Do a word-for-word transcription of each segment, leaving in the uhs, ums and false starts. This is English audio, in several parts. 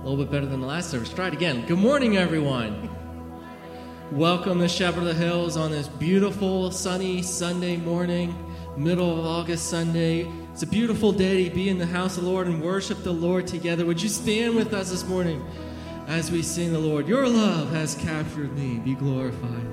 little bit better than the last service. Try it again. Good morning, everyone. Welcome to Shepherd of the Hills on this beautiful, sunny Sunday morning, middle of August Sunday. It's a beautiful day to be in the house of the Lord and worship the Lord together. Would you stand with us this morning as we sing the Lord? Your love has captured me. Be glorified, Lord.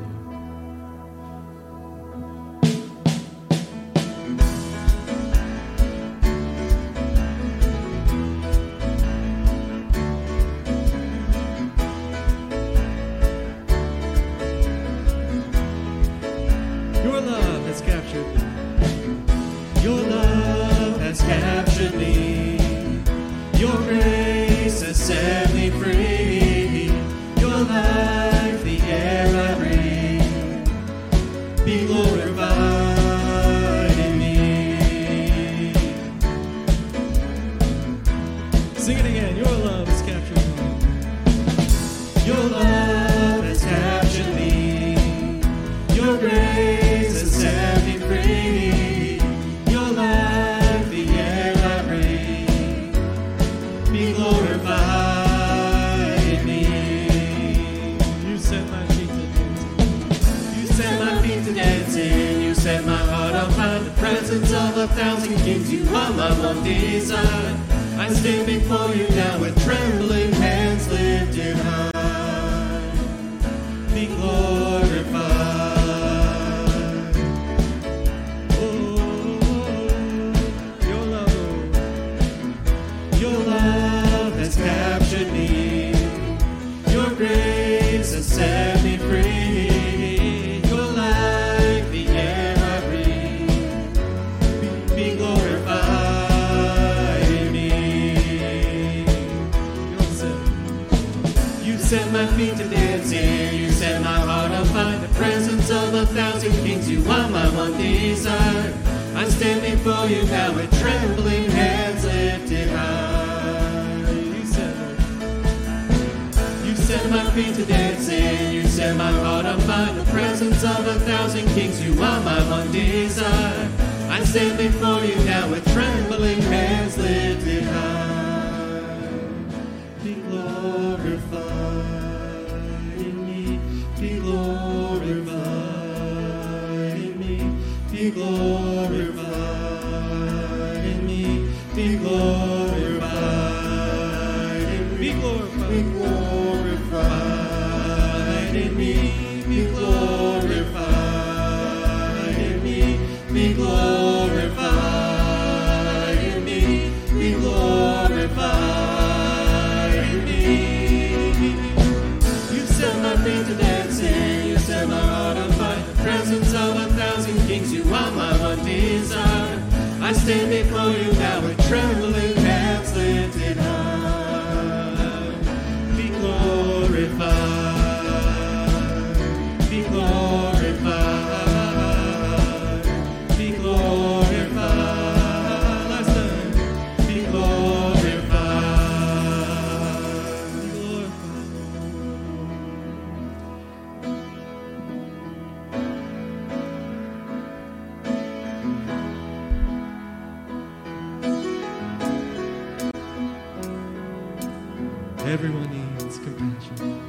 Everyone needs compassion.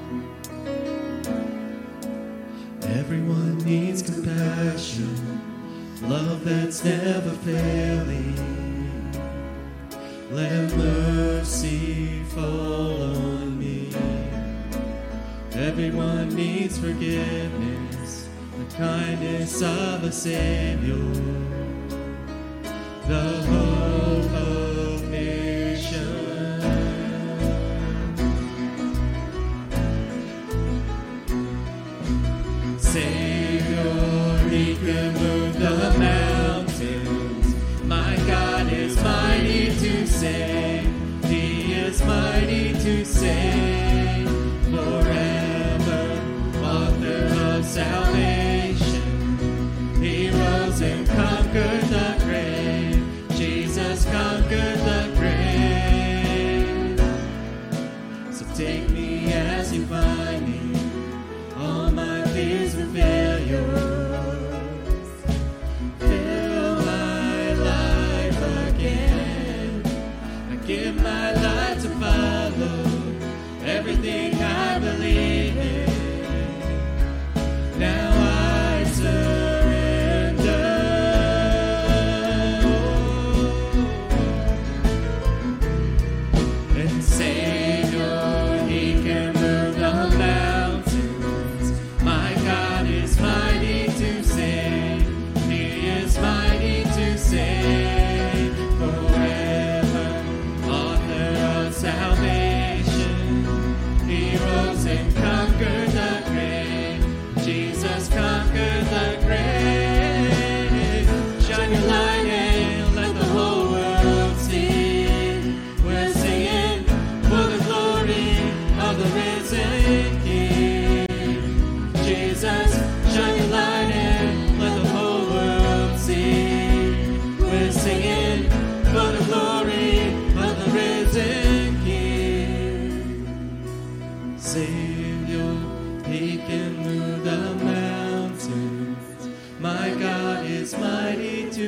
Everyone needs compassion. Love that's never failing. Let mercy fall on me. Everyone needs forgiveness. The kindness of a Savior. The hope of nations. Savior, He can move the mountains. My God is mighty to save. He is mighty to save. Forever, author of salvation. He rose and conquered the grave. Jesus conquered the grave. So take me as you find me. All my fears will fail yours. Fill my life again. I give my life to follow.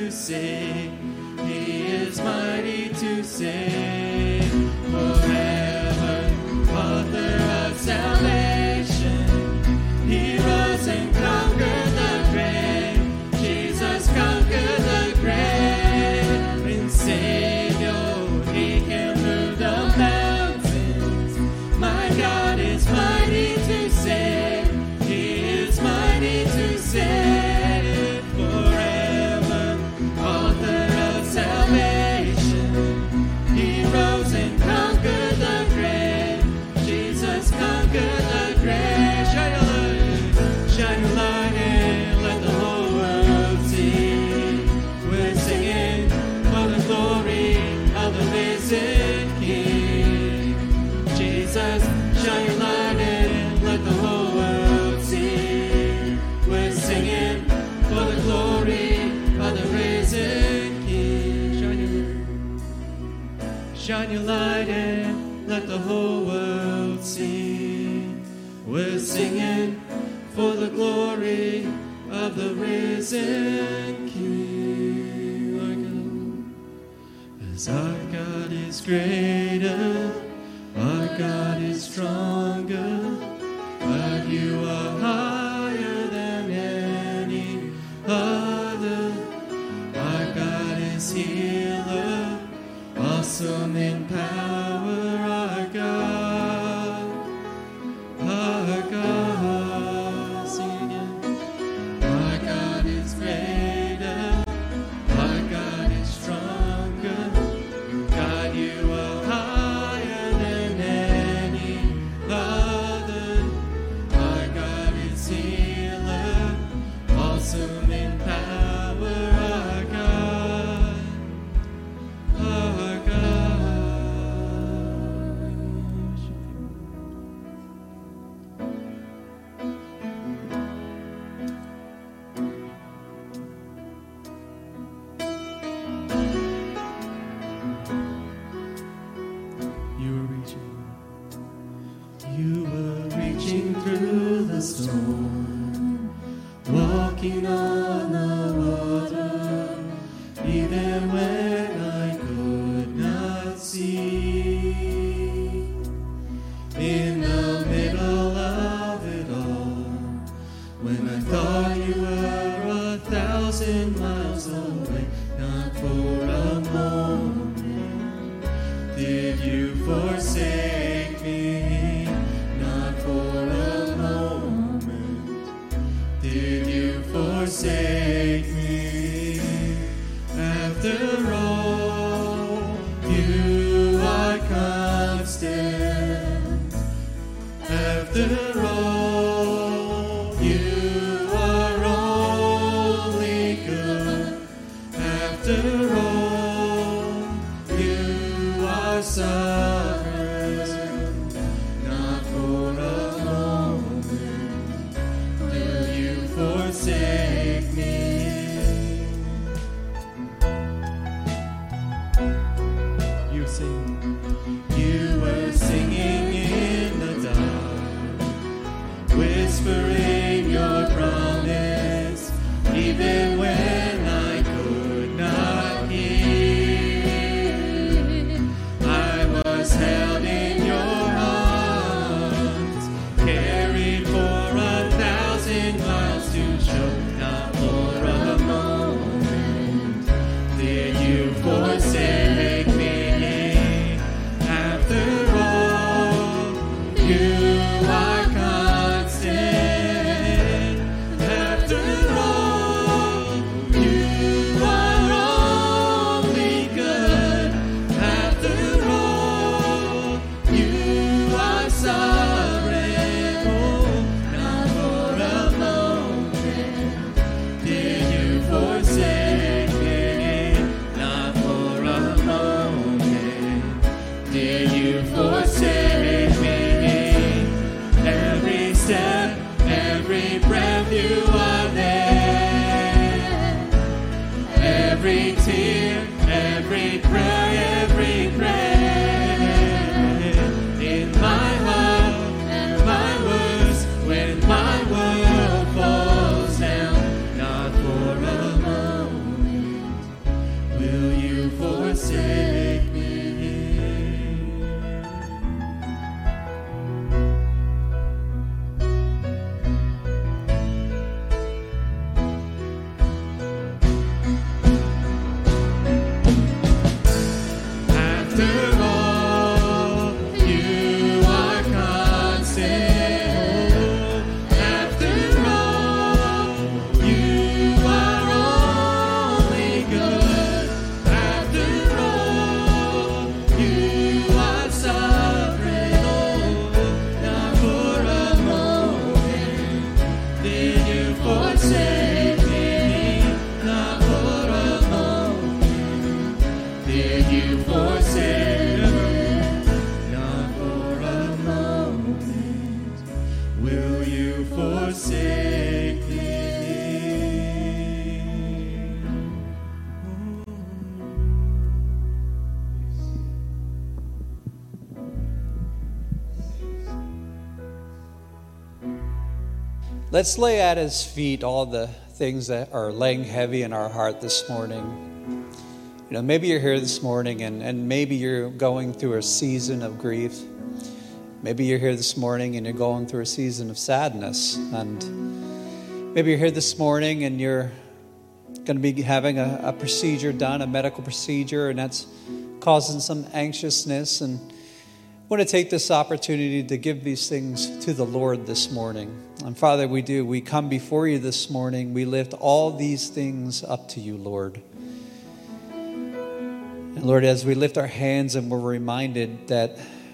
to save. He is mighty to save. Forever, author of salvation. He rose and conquered the grave. Jesus conquered the grave. And Savior, He can move the mountains. My God is mighty to save. He is mighty to save. Forever, author of salvation. He rose and conquered the grave. Jesus conquered the grave. Shine your light, shine your light and let the whole world see. We're singing for the glory of the risen King. Jesus, shine your light and let the whole world see. We're singing for the glory of the risen King. Shine your light, shine your light and let the whole world see. We're singing for the glory of the risen King. Our God, as our God is greater, our God is stronger, but you are higher than any other. Our God is healer, awesome in power. Our God, our God, sing again. Our God is greater, our God is stronger. God, you are higher than any other. Our God is healer, awesome in power. Our God, our God. You were reaching, you were reaching through the storm, walking on the water, even when I could not see. In the middle of it all, when I thought you were a thousand miles away, not for a moment did you forsake me, not for a moment did you forsake me. After all, you are constant. After all, you are only good. After all, you are sovereign. Not for a moment do you forsake me. You sing. You were singing in the dark, whispering your promise, even when I could not hear. I was held in your arms, carried for a thousand miles to show, not for a moment did you forsake me. After all, you are constant. After all, you are only good. After all, you are sovereign. Oh, not for a moment did you forsake me. Not for a moment did you forsake me. Every step, every breath, you are there. Every tear, every cry, every prayer. In my heart and my words, when my world falls down, not for a moment Let's lay at his feet all the things that are laying heavy in our heart this morning. You know, maybe you're here this morning and, and maybe you're going through a season of grief. Maybe you're here this morning and you're going through a season of sadness. And maybe you're here this morning and you're going to be having a, a procedure done, a medical procedure, and that's causing some anxiousness. And I want to take this opportunity to give these things to the Lord this morning. And Father, we do. We come before you this morning. We lift all these things up to you, Lord. And Lord, as we lift our hands and we're reminded that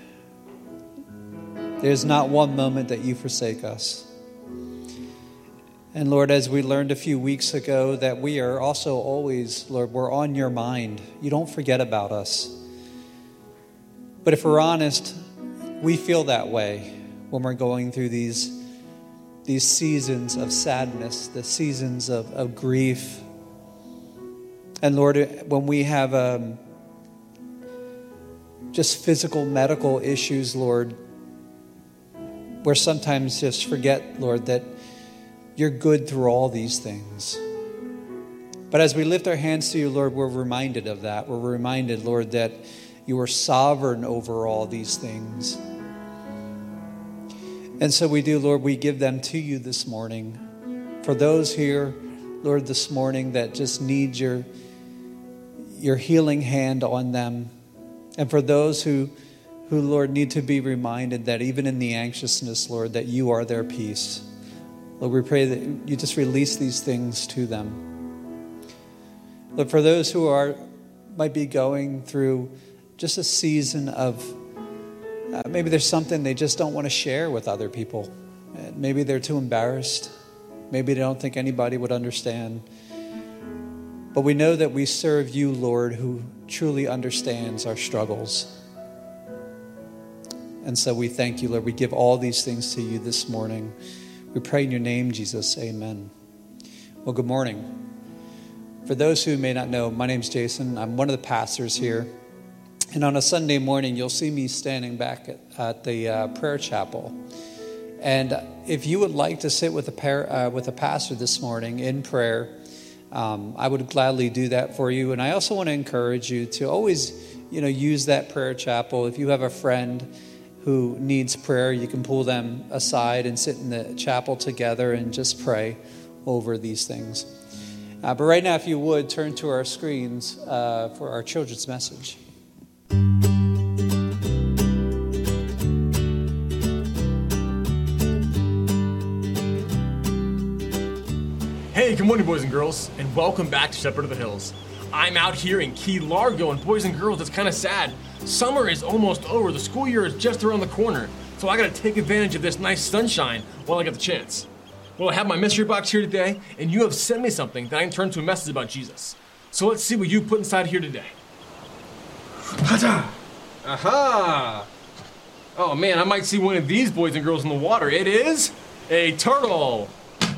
there's not one moment that you forsake us. And Lord, as we learned a few weeks ago, that we are also always, Lord, we're on your mind. You don't forget about us. But if we're honest, we feel that way when we're going through these, these seasons of sadness, the seasons of, of grief. And Lord, when we have um, just physical, medical issues, Lord, we're sometimes just forget, Lord, that you're good through all these things. But as we lift our hands to you, Lord, we're reminded of that. We're reminded, Lord, that you are sovereign over all these things. And so we do, Lord, we give them to you this morning. For those here, Lord, this morning that just need your, your healing hand on them. And for those who, who, Lord, need to be reminded that even in the anxiousness, Lord, that you are their peace. Lord, we pray that you just release these things to them. Lord, for those who are might be going through just a season of, uh, maybe there's something they just don't want to share with other people. And maybe they're too embarrassed. Maybe they don't think anybody would understand. But we know that we serve you, Lord, who truly understands our struggles. And so we thank you, Lord. We give all these things to you this morning. We pray in your name, Jesus. Amen. Well, good morning. For those who may not know, my name's Jason. I'm one of the pastors here. And on a Sunday morning, you'll see me standing back at, at the uh, prayer chapel. And if you would like to sit with a, par- uh, with a pastor this morning in prayer, um, I would gladly do that for you. And I also want to encourage you to always, you know, use that prayer chapel. If you have a friend who needs prayer, you can pull them aside and sit in the chapel together and just pray over these things. Uh, but right now, if you would, turn to our screens uh, for our children's message. Hey, good morning, boys and girls, and welcome back to Shepherd of the Hills. I'm out here in Key Largo, and boys and girls, it's kind of sad. Summer is almost over. The school year is just around the corner, so I got to take advantage of this nice sunshine while I get the chance. Well, I have my mystery box here today, and you have sent me something that I can turn to a message about Jesus. So let's see what you put inside here today. Aha! Oh man, I might see one of these boys and girls in the water. It is a turtle.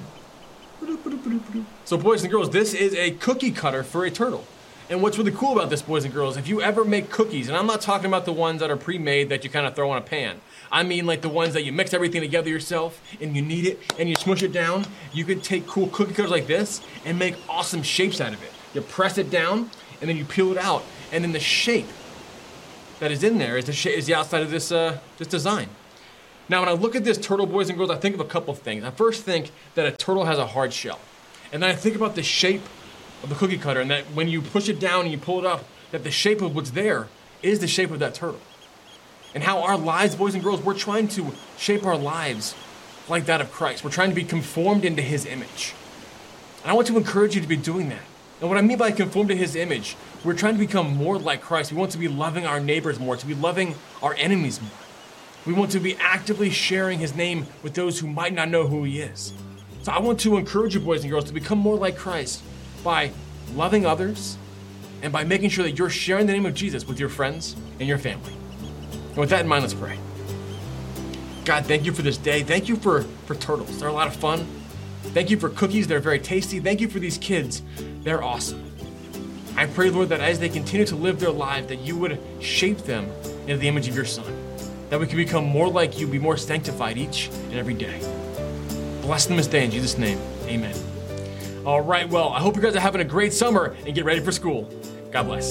So boys and girls, this is a cookie cutter for a turtle. And what's really cool about this, boys and girls, if you ever make cookies, and I'm not talking about the ones that are pre-made that you kind of throw in a pan. I mean like the ones that you mix everything together yourself and you knead it and you smush it down. You could take cool cookie cutters like this and make awesome shapes out of it. You press it down and then you peel it out, and then the shape that is in there is the, sh- is the outside of this, uh, this design. Now, when I look at this turtle, boys and girls, I think of a couple of things. I first think that a turtle has a hard shell. And then I think about the shape of the cookie cutter, and that when you push it down and you pull it up, that the shape of what's there is the shape of that turtle. And how our lives, boys and girls, we're trying to shape our lives like that of Christ. We're trying to be conformed into his image. And I want to encourage you to be doing that. And what I mean by conform to his image, we're trying to become more like Christ. We want to be loving our neighbors more, to be loving our enemies more. We want to be actively sharing his name with those who might not know who he is. So I want to encourage you, boys and girls, to become more like Christ by loving others and by making sure that you're sharing the name of Jesus with your friends and your family. And with that in mind, let's pray. God, thank you for this day. Thank you for, for turtles. They're a lot of fun. Thank you for cookies. They're very tasty. Thank you for these kids. They're awesome. I pray, Lord, that as they continue to live their lives, that you would shape them into the image of your Son, that we can become more like you, be more sanctified each and every day. Bless them this day in Jesus' name. Amen. All right, well, I hope you guys are having a great summer and get ready for school. God bless.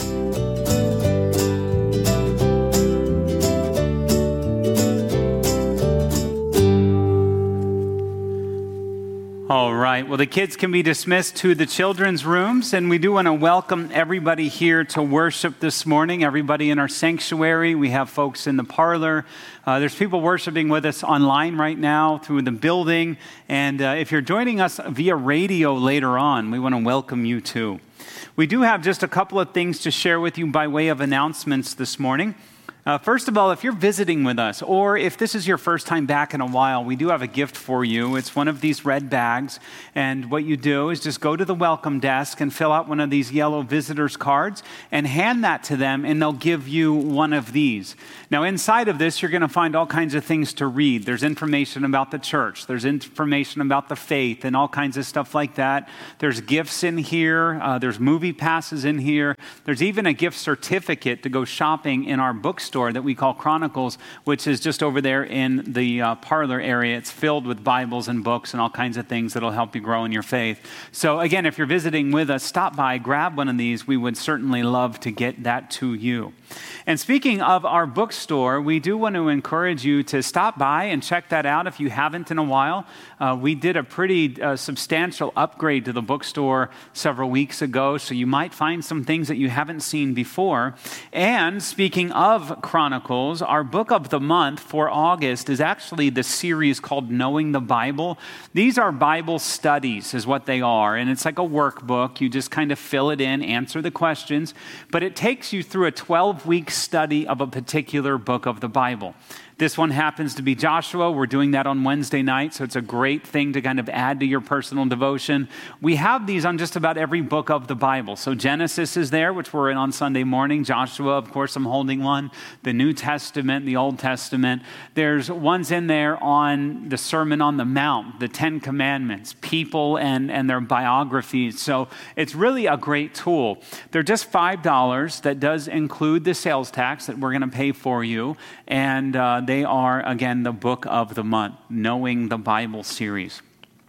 All right. Well, the kids can be dismissed to the children's rooms, and we do want to welcome everybody here to worship this morning, everybody in our sanctuary. We have folks in the parlor. Uh, there's people worshiping with us online right now through the building, and uh, if you're joining us via radio later on, we want to welcome you too. We do have just a couple of things to share with you by way of announcements this morning. Uh, first of all, if you're visiting with us, or if this is your first time back in a while, we do have a gift for you. It's one of these red bags, and what you do is just go to the welcome desk and fill out one of these yellow visitors cards and hand that to them, and they'll give you one of these. Now, inside of this, you're going to find all kinds of things to read. There's information about the church. There's information about the faith and all kinds of stuff like that. There's gifts in here. Uh, there's movie passes in here. There's even a gift certificate to go shopping in our bookstore that we call Chronicles, which is just over there in the uh, parlor area. It's filled with Bibles and books and all kinds of things that'll help you grow in your faith. So again, if you're visiting with us, stop by, grab one of these. We would certainly love to get that to you. And speaking of our bookstore, we do want to encourage you to stop by and check that out if you haven't in a while. Uh, we did a pretty uh, substantial upgrade to the bookstore several weeks ago, so you might find some things that you haven't seen before. And speaking of Chronicles, our book of the month for August is actually the series called Knowing the Bible. These are Bible studies is what they are, and it's like a workbook. You just kind of fill it in, answer the questions, but it takes you through a twelve-week study of a particular book of the Bible. This one happens to be Joshua. We're doing that on Wednesday night, so it's a great thing to kind of add to your personal devotion. We have these on just about every book of the Bible. So Genesis is there, which we're in on Sunday morning. Joshua, of course, I'm holding one. The New Testament, the Old Testament. There's ones in there on the Sermon on the Mount, the Ten Commandments, people and, and their biographies. So it's really a great tool. They're just five dollars. That does include the sales tax that we're going to pay for you. And uh, they are, again, the book of the month, Knowing the Bible series.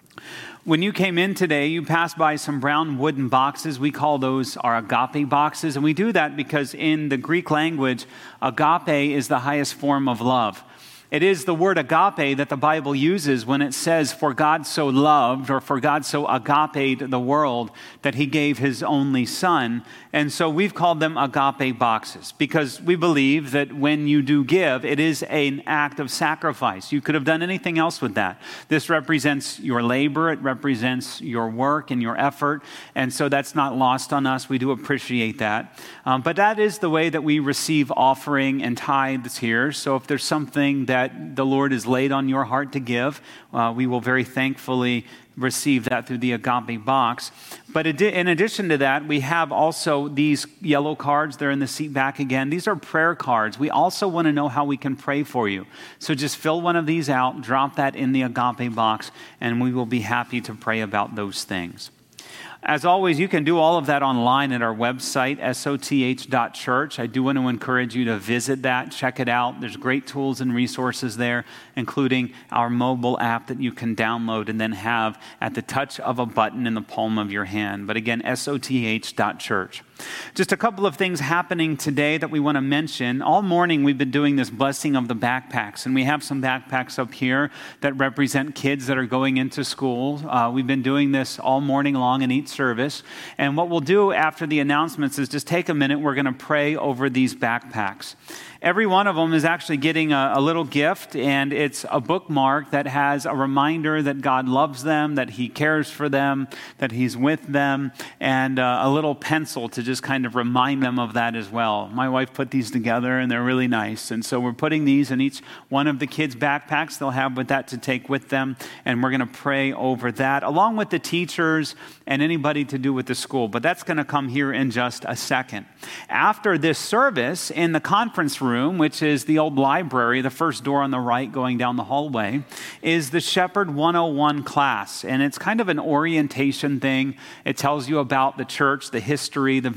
When you came in today, you passed by some brown wooden boxes. We call those our agape boxes. And we do that because in the Greek language, agape is the highest form of love. It is the word agape that the Bible uses when it says, for God so loved, or for God so agaped the world that he gave his only son. And so we've called them agape boxes because we believe that when you do give, it is an act of sacrifice. You could have done anything else with that. This represents your labor. It represents your work and your effort. And so that's not lost on us. We do appreciate that. Um, but that is the way that we receive offering and tithes here. So if there's something that that the Lord has laid on your heart to give, uh, we will very thankfully receive that through the agape box. But in addition to that, we have also these yellow cards. They're in the seat back again. These are prayer cards. We also want to know how we can pray for you. So just fill one of these out, drop that in the agape box, and we will be happy to pray about those things. As always, you can do all of that online at our website, S O T H dot church. I do want to encourage you to visit that, check it out. There's great tools and resources there, including our mobile app that you can download and then have at the touch of a button in the palm of your hand. But again, S O T H dot church. Just a couple of things happening today that we want to mention. All morning we've been doing this blessing of the backpacks, and we have some backpacks up here that represent kids that are going into school. Uh, we've been doing this all morning long in each service, and what we'll do after the announcements is just take a minute. We're going to pray over these backpacks. Every one of them is actually getting a, a little gift, and it's a bookmark that has a reminder that God loves them, that he cares for them, that he's with them, and uh, a little pencil to just kind of remind them of that as well. My wife put these together, and they're really nice, and so we're putting these in each one of the kids' backpacks. They'll have with that to take with them, and we're going to pray over that, along with the teachers and anybody to do with the school, but that's going to come here in just a second. After this service, in the conference room, room, which is the old library, the first door on the right going down the hallway, is the Shepherd one oh one class. And it's kind of an orientation thing. It tells you about the church, the history, the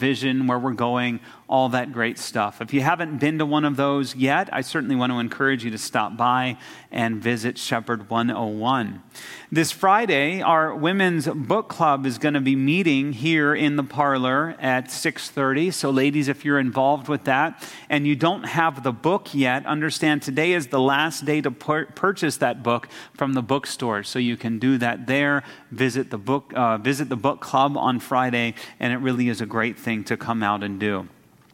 vision, where we're going, all that great stuff. If you haven't been to one of those yet, I certainly want to encourage you to stop by and visit Shepherd one oh one. This Friday, our women's book club is going to be meeting here in the parlor at six thirty. So ladies, if you're involved with that and you don't have the book yet, understand today is the last day to pur- purchase that book from the bookstore. So you can do that there, visit the book, uh, visit the book club on Friday, and it really is a great thing to come out and do.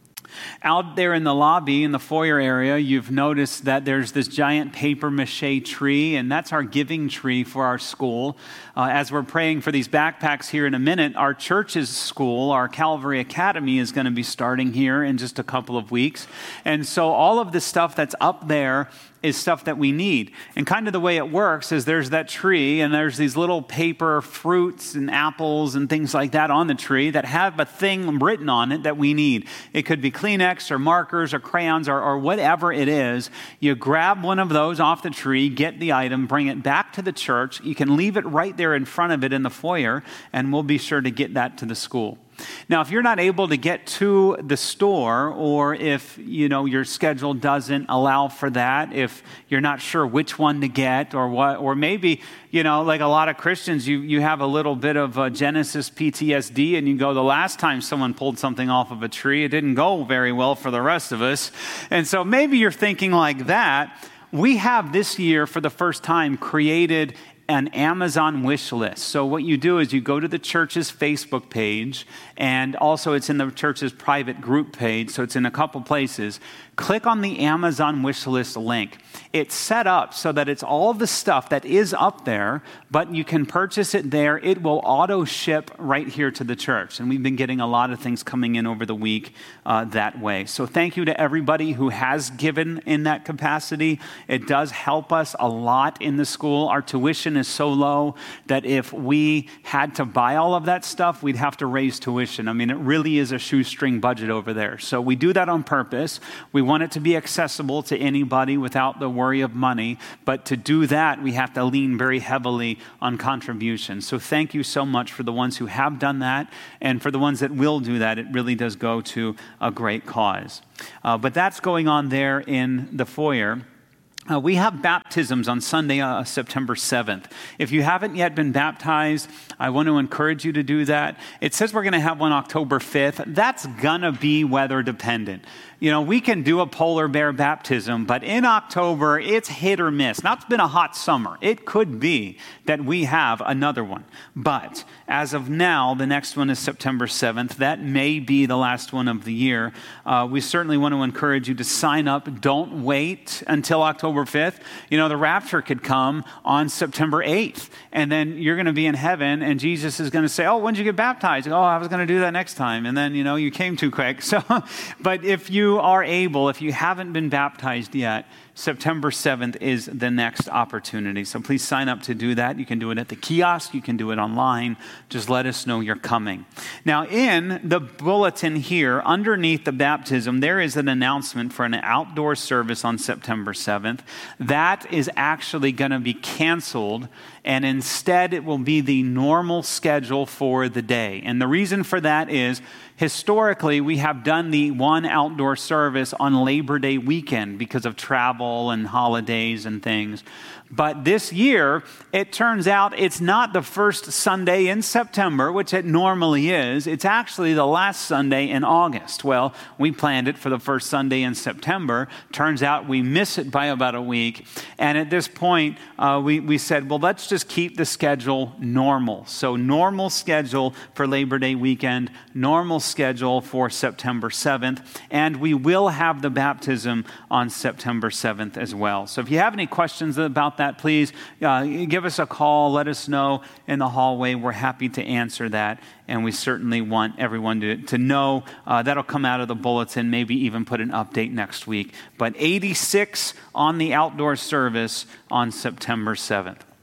Out there in the lobby, in the foyer area, you've noticed that there's this giant paper mache tree, and that's our giving tree for our school. Uh, as we're praying for these backpacks here in a minute, our church's school, our Calvary Academy, is going to be starting here in just a couple of weeks. And so all of the stuff that's up there is stuff that we need. And kind of the way it works is there's that tree and there's these little paper fruits and apples and things like that on the tree that have a thing written on it that we need. It could be Kleenex or markers or crayons or, or whatever it is. You grab one of those off the tree, get the item, bring it back to the church. You can leave it right there in front of it in the foyer, and we'll be sure to get that to the school. Now, if you're not able to get to the store, or if, you know, your schedule doesn't allow for that, if you're not sure which one to get or what, or maybe, you know, like a lot of Christians, you, you have a little bit of uh, Genesis P T S D, and you go, the last time someone pulled something off of a tree, it didn't go very well for the rest of us. And so maybe you're thinking like that. We have this year, for the first time, created an Amazon wish list. So what you do is you go to the church's Facebook page, and also it's in the church's private group page, so it's in a couple places. Click on the Amazon wish list link. It's set up so that it's all the stuff that is up there, but you can purchase it there. It will auto ship right here to the church. And we've been getting a lot of things coming in over the week uh, that way. So thank you to everybody who has given in that capacity. It does help us a lot in the school. Our tuition is so low that if we had to buy all of that stuff, we'd have to raise tuition. I mean, it really is a shoestring budget over there. So we do that on purpose. We want it to be accessible to anybody without the worry of money. But to do that, we have to lean very heavily on contributions. So thank you so much for the ones who have done that. And for the ones that will do that, it really does go to a great cause. Uh, but that's going on there in the foyer. Uh, we have baptisms on Sunday, uh, September seventh. If you haven't yet been baptized, I want to encourage you to do that. It says we're going to have one October fifth. That's going to be weather dependent. You know, we can do a polar bear baptism, but in October, it's hit or miss. Now, it's been a hot summer. It could be that we have another one. But as of now, the next one is September seventh. That may be the last one of the year. Uh, we certainly want to encourage you to sign up. Don't wait until October fifth. You know, the rapture could come on September eighth, and then you're going to be in heaven, and Jesus is going to say, oh, when did you get baptized? Oh, I was going to do that next time. And then, you know, you came too quick. So, but if you are able, if you haven't been baptized yet, September seventh is the next opportunity. So please sign up to do that. You can do it at the kiosk. You can do it online. Just let us know you're coming. Now, in the bulletin here, underneath the baptism, there is an announcement for an outdoor service on September seventh. That is actually going to be canceled, and instead it will be the normal schedule for the day. And the reason for that is, historically, we have done the one outdoor service on Labor Day weekend because of travel and holidays and things. But this year, it turns out it's not the first Sunday in September, which it normally is. It's actually the last Sunday in August. Well, we planned it for the first Sunday in September. Turns out we miss it by about a week. And at this point, uh, we, we said, well, let's just keep the schedule normal. So normal schedule for Labor Day weekend, normal schedule for September seventh, and we will have the baptism on September seventh as well. So if you have any questions about that, please uh, give us a call. Let us know in the hallway. We're happy to answer that, and we certainly want everyone to, to know. Uh, that'll come out of the bulletin, maybe even put an update next week. But eighty-six on the outdoor service on September seventh.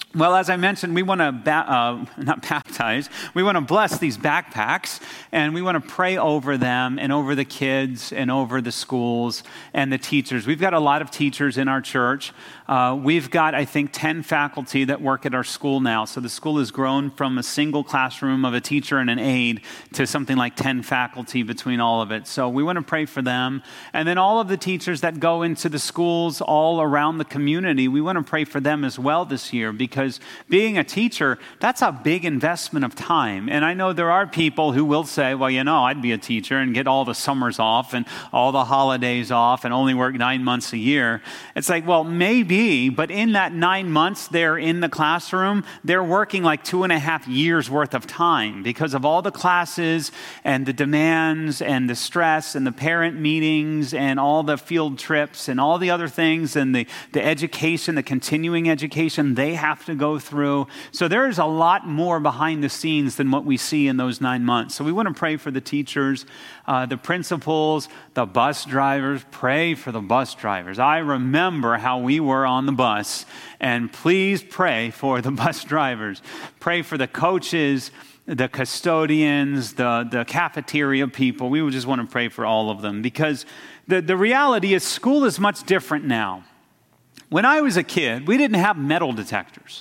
Well, as I mentioned, we want to, ba- uh, not baptize, we want to bless these backpacks, and we want to pray over them and over the kids and over the schools and the teachers. We've got a lot of teachers in our church. Uh, we've got, I think, ten faculty that work at our school now. So the school has grown from a single classroom of a teacher and an aide to something like ten faculty between all of it. So we want to pray for them. And then all of the teachers that go into the schools all around the community, we want to pray for them as well this year, because Because being a teacher, that's a big investment of time. And I know there are people who will say, well, you know, I'd be a teacher and get all the summers off and all the holidays off and only work nine months a year. It's like, well, maybe, but in that nine months they're in the classroom, they're working like two and a half years worth of time because of all the classes and the demands and the stress and the parent meetings and all the field trips and all the other things and the, the education, the continuing education they have to go through. So there is a lot more behind the scenes than what we see in those nine months. So we want to pray for the teachers, uh, the principals, the bus drivers. Pray for the bus drivers. I remember how we were on the bus, and please pray for the bus drivers. Pray for the coaches, the custodians, the, the cafeteria people. We would just want to pray for all of them, because the, the reality is school is much different now. When I was a kid, we didn't have metal detectors.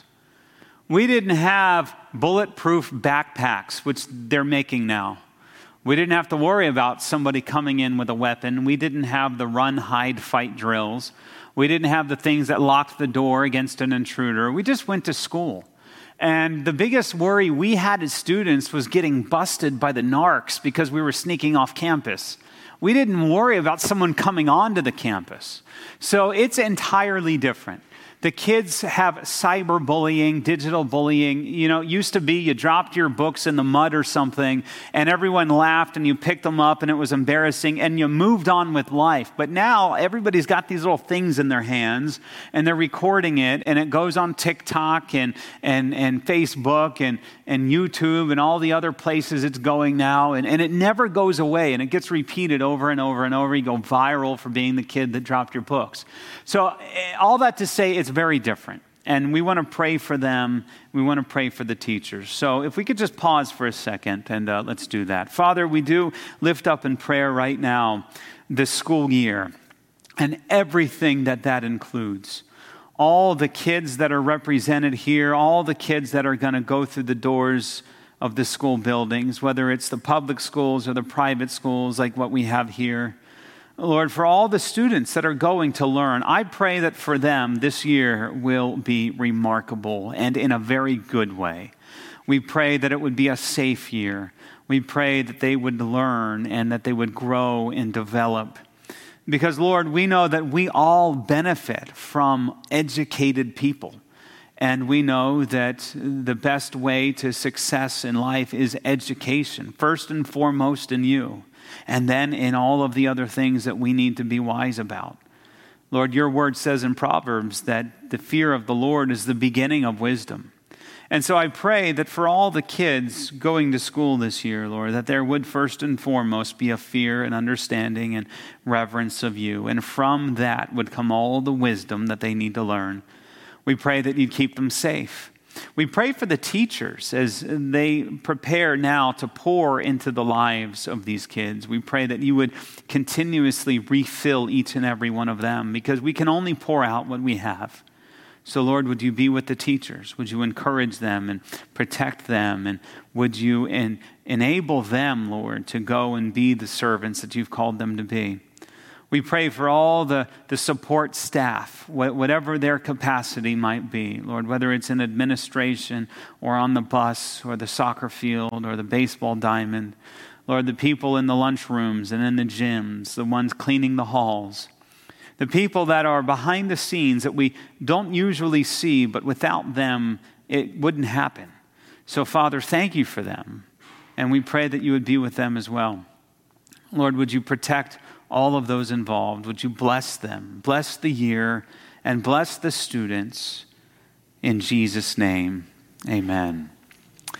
We didn't have bulletproof backpacks, which they're making now. We didn't have to worry about somebody coming in with a weapon. We didn't have the run, hide, fight drills. We didn't have the things that locked the door against an intruder. We just went to school. And the biggest worry we had as students was getting busted by the narcs because we were sneaking off campus. We didn't worry about someone coming onto the campus. So it's entirely different. The kids have cyberbullying, digital bullying. You know, it used to be you dropped your books in the mud or something and everyone laughed and you picked them up and it was embarrassing and you moved on with life. But now everybody's got these little things in their hands and they're recording it, and it goes on TikTok and and, and Facebook and, and YouTube and all the other places it's going now. And, and it never goes away, and it gets repeated over and over and over. You go viral for being the kid that dropped your books. So all that to say, it's very different. And we want to pray for them. We want to pray for the teachers. So if we could just pause for a second, and uh, let's do that. Father, we do lift up in prayer right now this school year and everything that that includes. All the kids that are represented here, all the kids that are going to go through the doors of the school buildings, whether it's the public schools or the private schools like what we have here. Lord, for all the students that are going to learn, I pray that for them this year will be remarkable and in a very good way. We pray that it would be a safe year. We pray that they would learn and that they would grow and develop. Because, Lord, we know that we all benefit from educated people. And we know that the best way to success in life is education, first and foremost in you. And then in all of the other things that we need to be wise about. Lord, your word says in Proverbs that the fear of the Lord is the beginning of wisdom. And so I pray that for all the kids going to school this year, Lord, that there would first and foremost be a fear and understanding and reverence of you. And from that would come all the wisdom that they need to learn. We pray that you'd keep them safe. We pray for the teachers as they prepare now to pour into the lives of these kids. We pray that you would continuously refill each and every one of them, because we can only pour out what we have. So, Lord, would you be with the teachers? Would you encourage them and protect them? And would you en- enable them, Lord, to go and be the servants that you've called them to be? We pray for all the, the support staff, whatever their capacity might be, Lord, whether it's in administration or on the bus or the soccer field or the baseball diamond. Lord, the people in the lunchrooms and in the gyms, the ones cleaning the halls, the people that are behind the scenes that we don't usually see, but without them, it wouldn't happen. So, Father, thank you for them. And we pray that you would be with them as well. Lord, would you protect all of those involved? Would you bless them, bless the year, and bless the students? In Jesus' name, amen.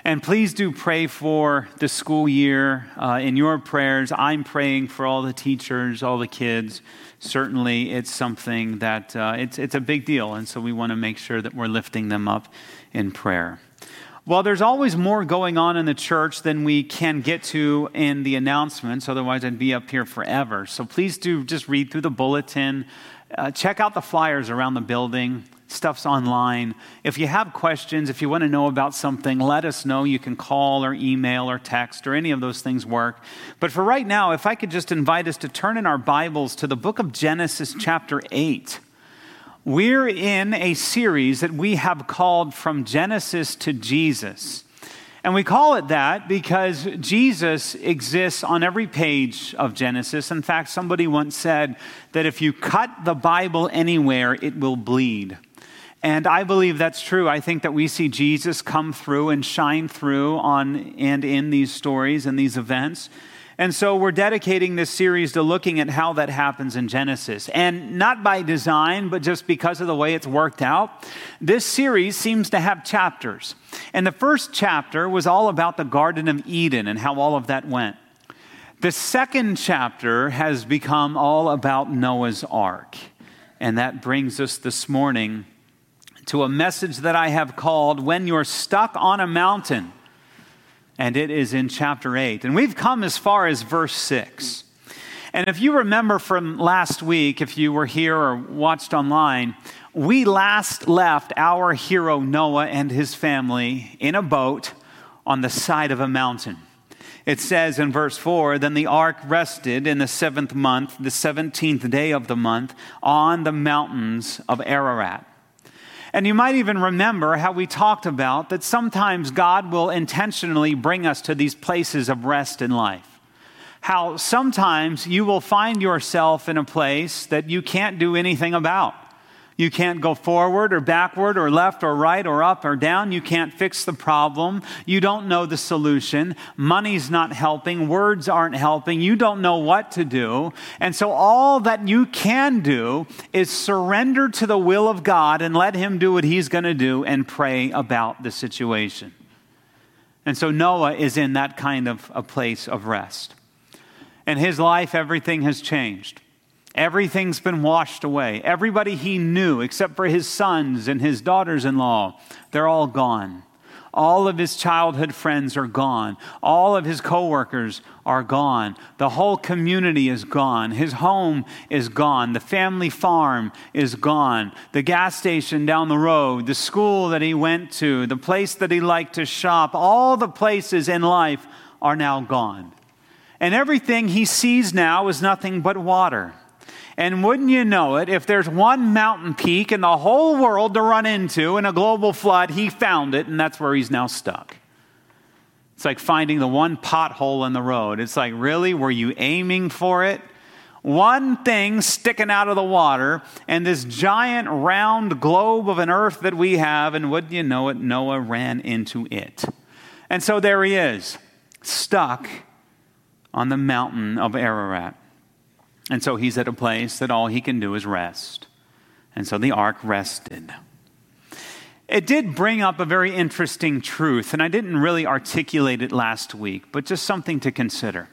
And please do pray for the school year uh, in your prayers. I'm praying for all the teachers, all the kids. Certainly, it's something that uh, it's it's a big deal, and so we want to make sure that we're lifting them up in prayer. Well, there's always more going on in the church than we can get to in the announcements. Otherwise, I'd be up here forever. So please do just read through the bulletin. Uh, check out the flyers around the building. Stuff's online. If you have questions, if you want to know about something, let us know. You can call or email or text or any of those things work. But for right now, if I could just invite us to turn in our Bibles to the book of Genesis chapter eight. We're in a series that we have called From Genesis to Jesus. And we call it that because Jesus exists on every page of Genesis. In fact, somebody once said that if you cut the Bible anywhere, it will bleed. And I believe that's true. I think that we see Jesus come through and shine through on and in these stories and these events. And so we're dedicating this series to looking at how that happens in Genesis. And not by design, but just because of the way it's worked out. This series seems to have chapters. And the first chapter was all about the Garden of Eden and how all of that went. The second chapter has become all about Noah's Ark. And that brings us this morning to a message that I have called When You're Stuck on a Mountain. And it is in chapter eight. And we've come as far as verse six. And if you remember from last week, if you were here or watched online, we last left our hero Noah and his family in a boat on the side of a mountain. It says in verse four, then the ark rested in the seventh month, the seventeenth day of the month, on the mountains of Ararat. And you might even remember how we talked about that sometimes God will intentionally bring us to these places of rest in life. How sometimes you will find yourself in a place that you can't do anything about. You can't go forward or backward or left or right or up or down. You can't fix the problem. You don't know the solution. Money's not helping. Words aren't helping. You don't know what to do. And so all that you can do is surrender to the will of God and let him do what he's going to do and pray about the situation. And so Noah is in that kind of a place of rest. In his life, everything has changed. Everything's been washed away. Everybody he knew, except for his sons and his daughters-in-law, they're all gone. All of his childhood friends are gone. All of his coworkers are gone. The whole community is gone. His home is gone. The family farm is gone. The gas station down the road, the school that he went to, the place that he liked to shop, all the places in life are now gone. And everything he sees now is nothing but water. And wouldn't you know it, if there's one mountain peak in the whole world to run into in a global flood, he found it, and that's where he's now stuck. It's like finding the one pothole in the road. It's like, really? Were you aiming for it? One thing sticking out of the water, and this giant round globe of an earth that we have, and wouldn't you know it, Noah ran into it. And so there he is, stuck on the mountain of Ararat. And so he's at a place that all he can do is rest. And so the ark rested. It did bring up a very interesting truth, and I didn't really articulate it last week, but just something to consider.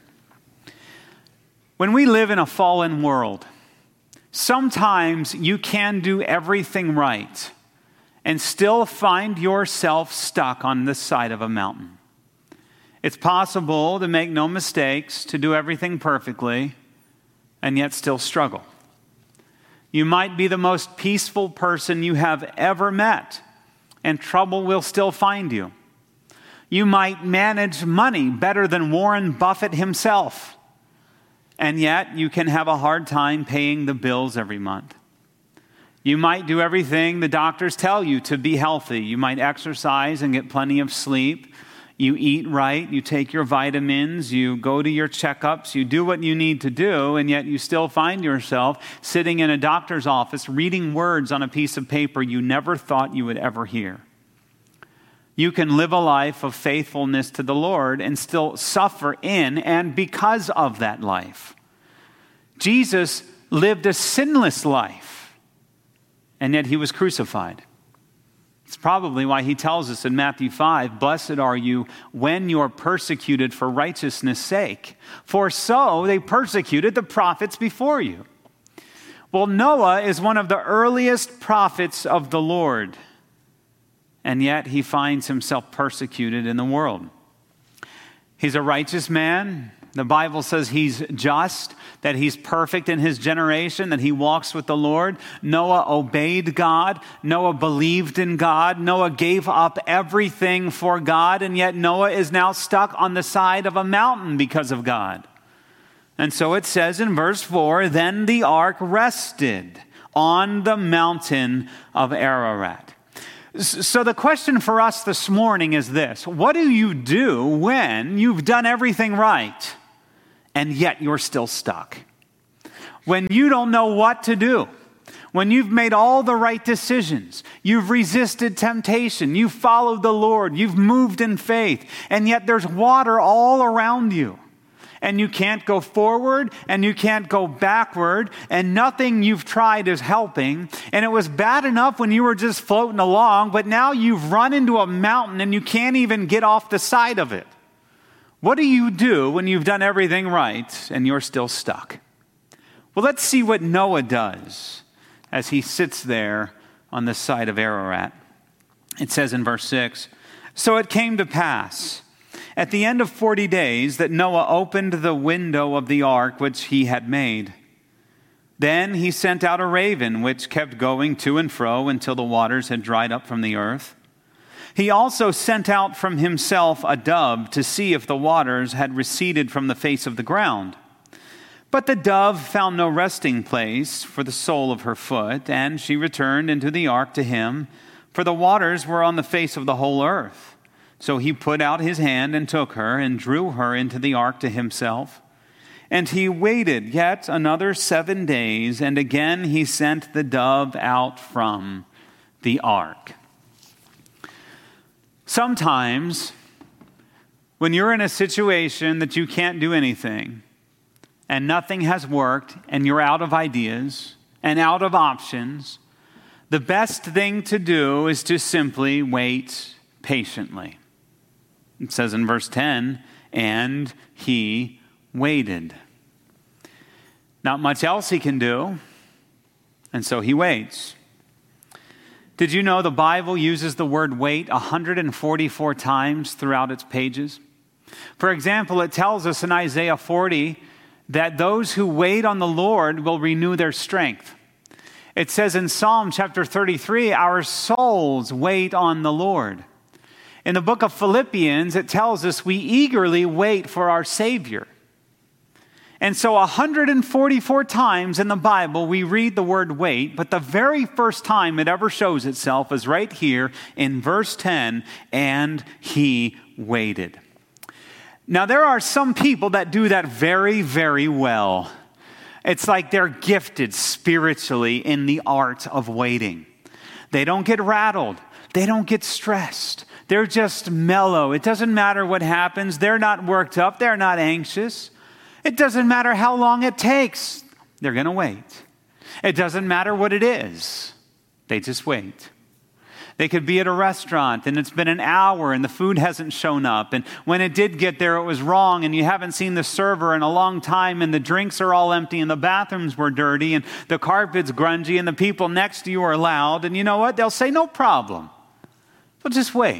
When we live in a fallen world, sometimes you can do everything right and still find yourself stuck on the side of a mountain. It's possible to make no mistakes, to do everything perfectly, and yet still struggle. You might be the most peaceful person you have ever met, and trouble will still find you. You might manage money better than Warren Buffett himself, and yet you can have a hard time paying the bills every month. You might do everything the doctors tell you to be healthy. You might exercise and get plenty of sleep. You eat right, you take your vitamins, you go to your checkups, you do what you need to do, and yet you still find yourself sitting in a doctor's office reading words on a piece of paper you never thought you would ever hear. You can live a life of faithfulness to the Lord and still suffer in and because of that life. Jesus lived a sinless life, and yet he was crucified. It's probably why he tells us in Matthew five, blessed are you when you're persecuted for righteousness' sake, for so they persecuted the prophets before you. Well, Noah is one of the earliest prophets of the Lord, and yet he finds himself persecuted in the world. He's a righteous man. The Bible says he's just, that he's perfect in his generation, that he walks with the Lord. Noah obeyed God. Noah believed in God. Noah gave up everything for God, and yet Noah is now stuck on the side of a mountain because of God. And so it says in verse four, then the ark rested on the mountain of Ararat. So the question for us this morning is this: what do you do when you've done everything right and yet you're still stuck? When you don't know what to do, when you've made all the right decisions, you've resisted temptation, you've followed the Lord, you've moved in faith, and yet there's water all around you. And you can't go forward and you can't go backward, and nothing you've tried is helping. And it was bad enough when you were just floating along, but now you've run into a mountain and you can't even get off the side of it. What do you do when you've done everything right and you're still stuck? Well, let's see what Noah does as he sits there on the side of Ararat. It says in verse six, so it came to pass at the end of forty days that Noah opened the window of the ark which he had made. Then he sent out a raven which kept going to and fro until the waters had dried up from the earth. He also sent out from himself a dove to see if the waters had receded from the face of the ground. But the dove found no resting place for the sole of her foot, and she returned into the ark to him, for the waters were on the face of the whole earth. So he put out his hand and took her and drew her into the ark to himself. And he waited yet another seven days, and again he sent the dove out from the ark. Sometimes, when you're in a situation that you can't do anything, and nothing has worked, and you're out of ideas and out of options, the best thing to do is to simply wait patiently. It says in verse ten, and he waited. Not much else he can do, and so he waits. Did you know the Bible uses the word wait one hundred forty-four times throughout its pages? For example, it tells us in Isaiah forty that those who wait on the Lord will renew their strength. It says in Psalm chapter thirty-three, our souls wait on the Lord. In the book of Philippians, it tells us we eagerly wait for our Savior. And so one hundred forty-four times in the Bible we read the word wait, but the very first time it ever shows itself is right here in verse ten, and he waited. Now there are some people that do that very, very well. It's like they're gifted spiritually in the art of waiting. They don't get rattled. They don't get stressed. They're just mellow. It doesn't matter what happens. They're not worked up. They're not anxious. It doesn't matter how long it takes. They're going to wait. It doesn't matter what it is. They just wait. They could be at a restaurant and it's been an hour and the food hasn't shown up. And when it did get there, it was wrong and you haven't seen the server in a long time and the drinks are all empty and the bathrooms were dirty and the carpet's grungy and the people next to you are loud. And you know what? They'll say, no problem. But just wait.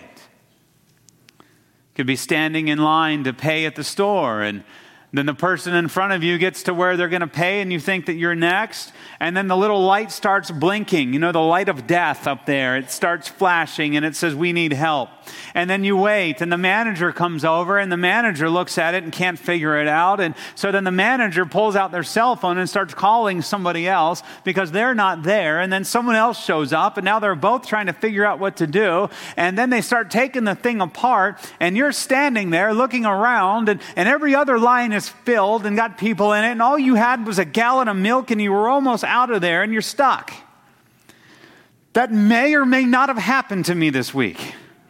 Could be standing in line to pay at the store, and then the person in front of you gets to where they're going to pay and you think that you're next, and then the little light starts blinking. You know, the light of death up there. It starts flashing and it says, we need help. And then you wait and the manager comes over and the manager looks at it and can't figure it out. And so then the manager pulls out their cell phone and starts calling somebody else because they're not there. And then someone else shows up and now they're both trying to figure out what to do. And then they start taking the thing apart and you're standing there looking around and, and every other line is filled and got people in it. And all you had was a gallon of milk and you were almost out of there and you're stuck. That may or may not have happened to me this week.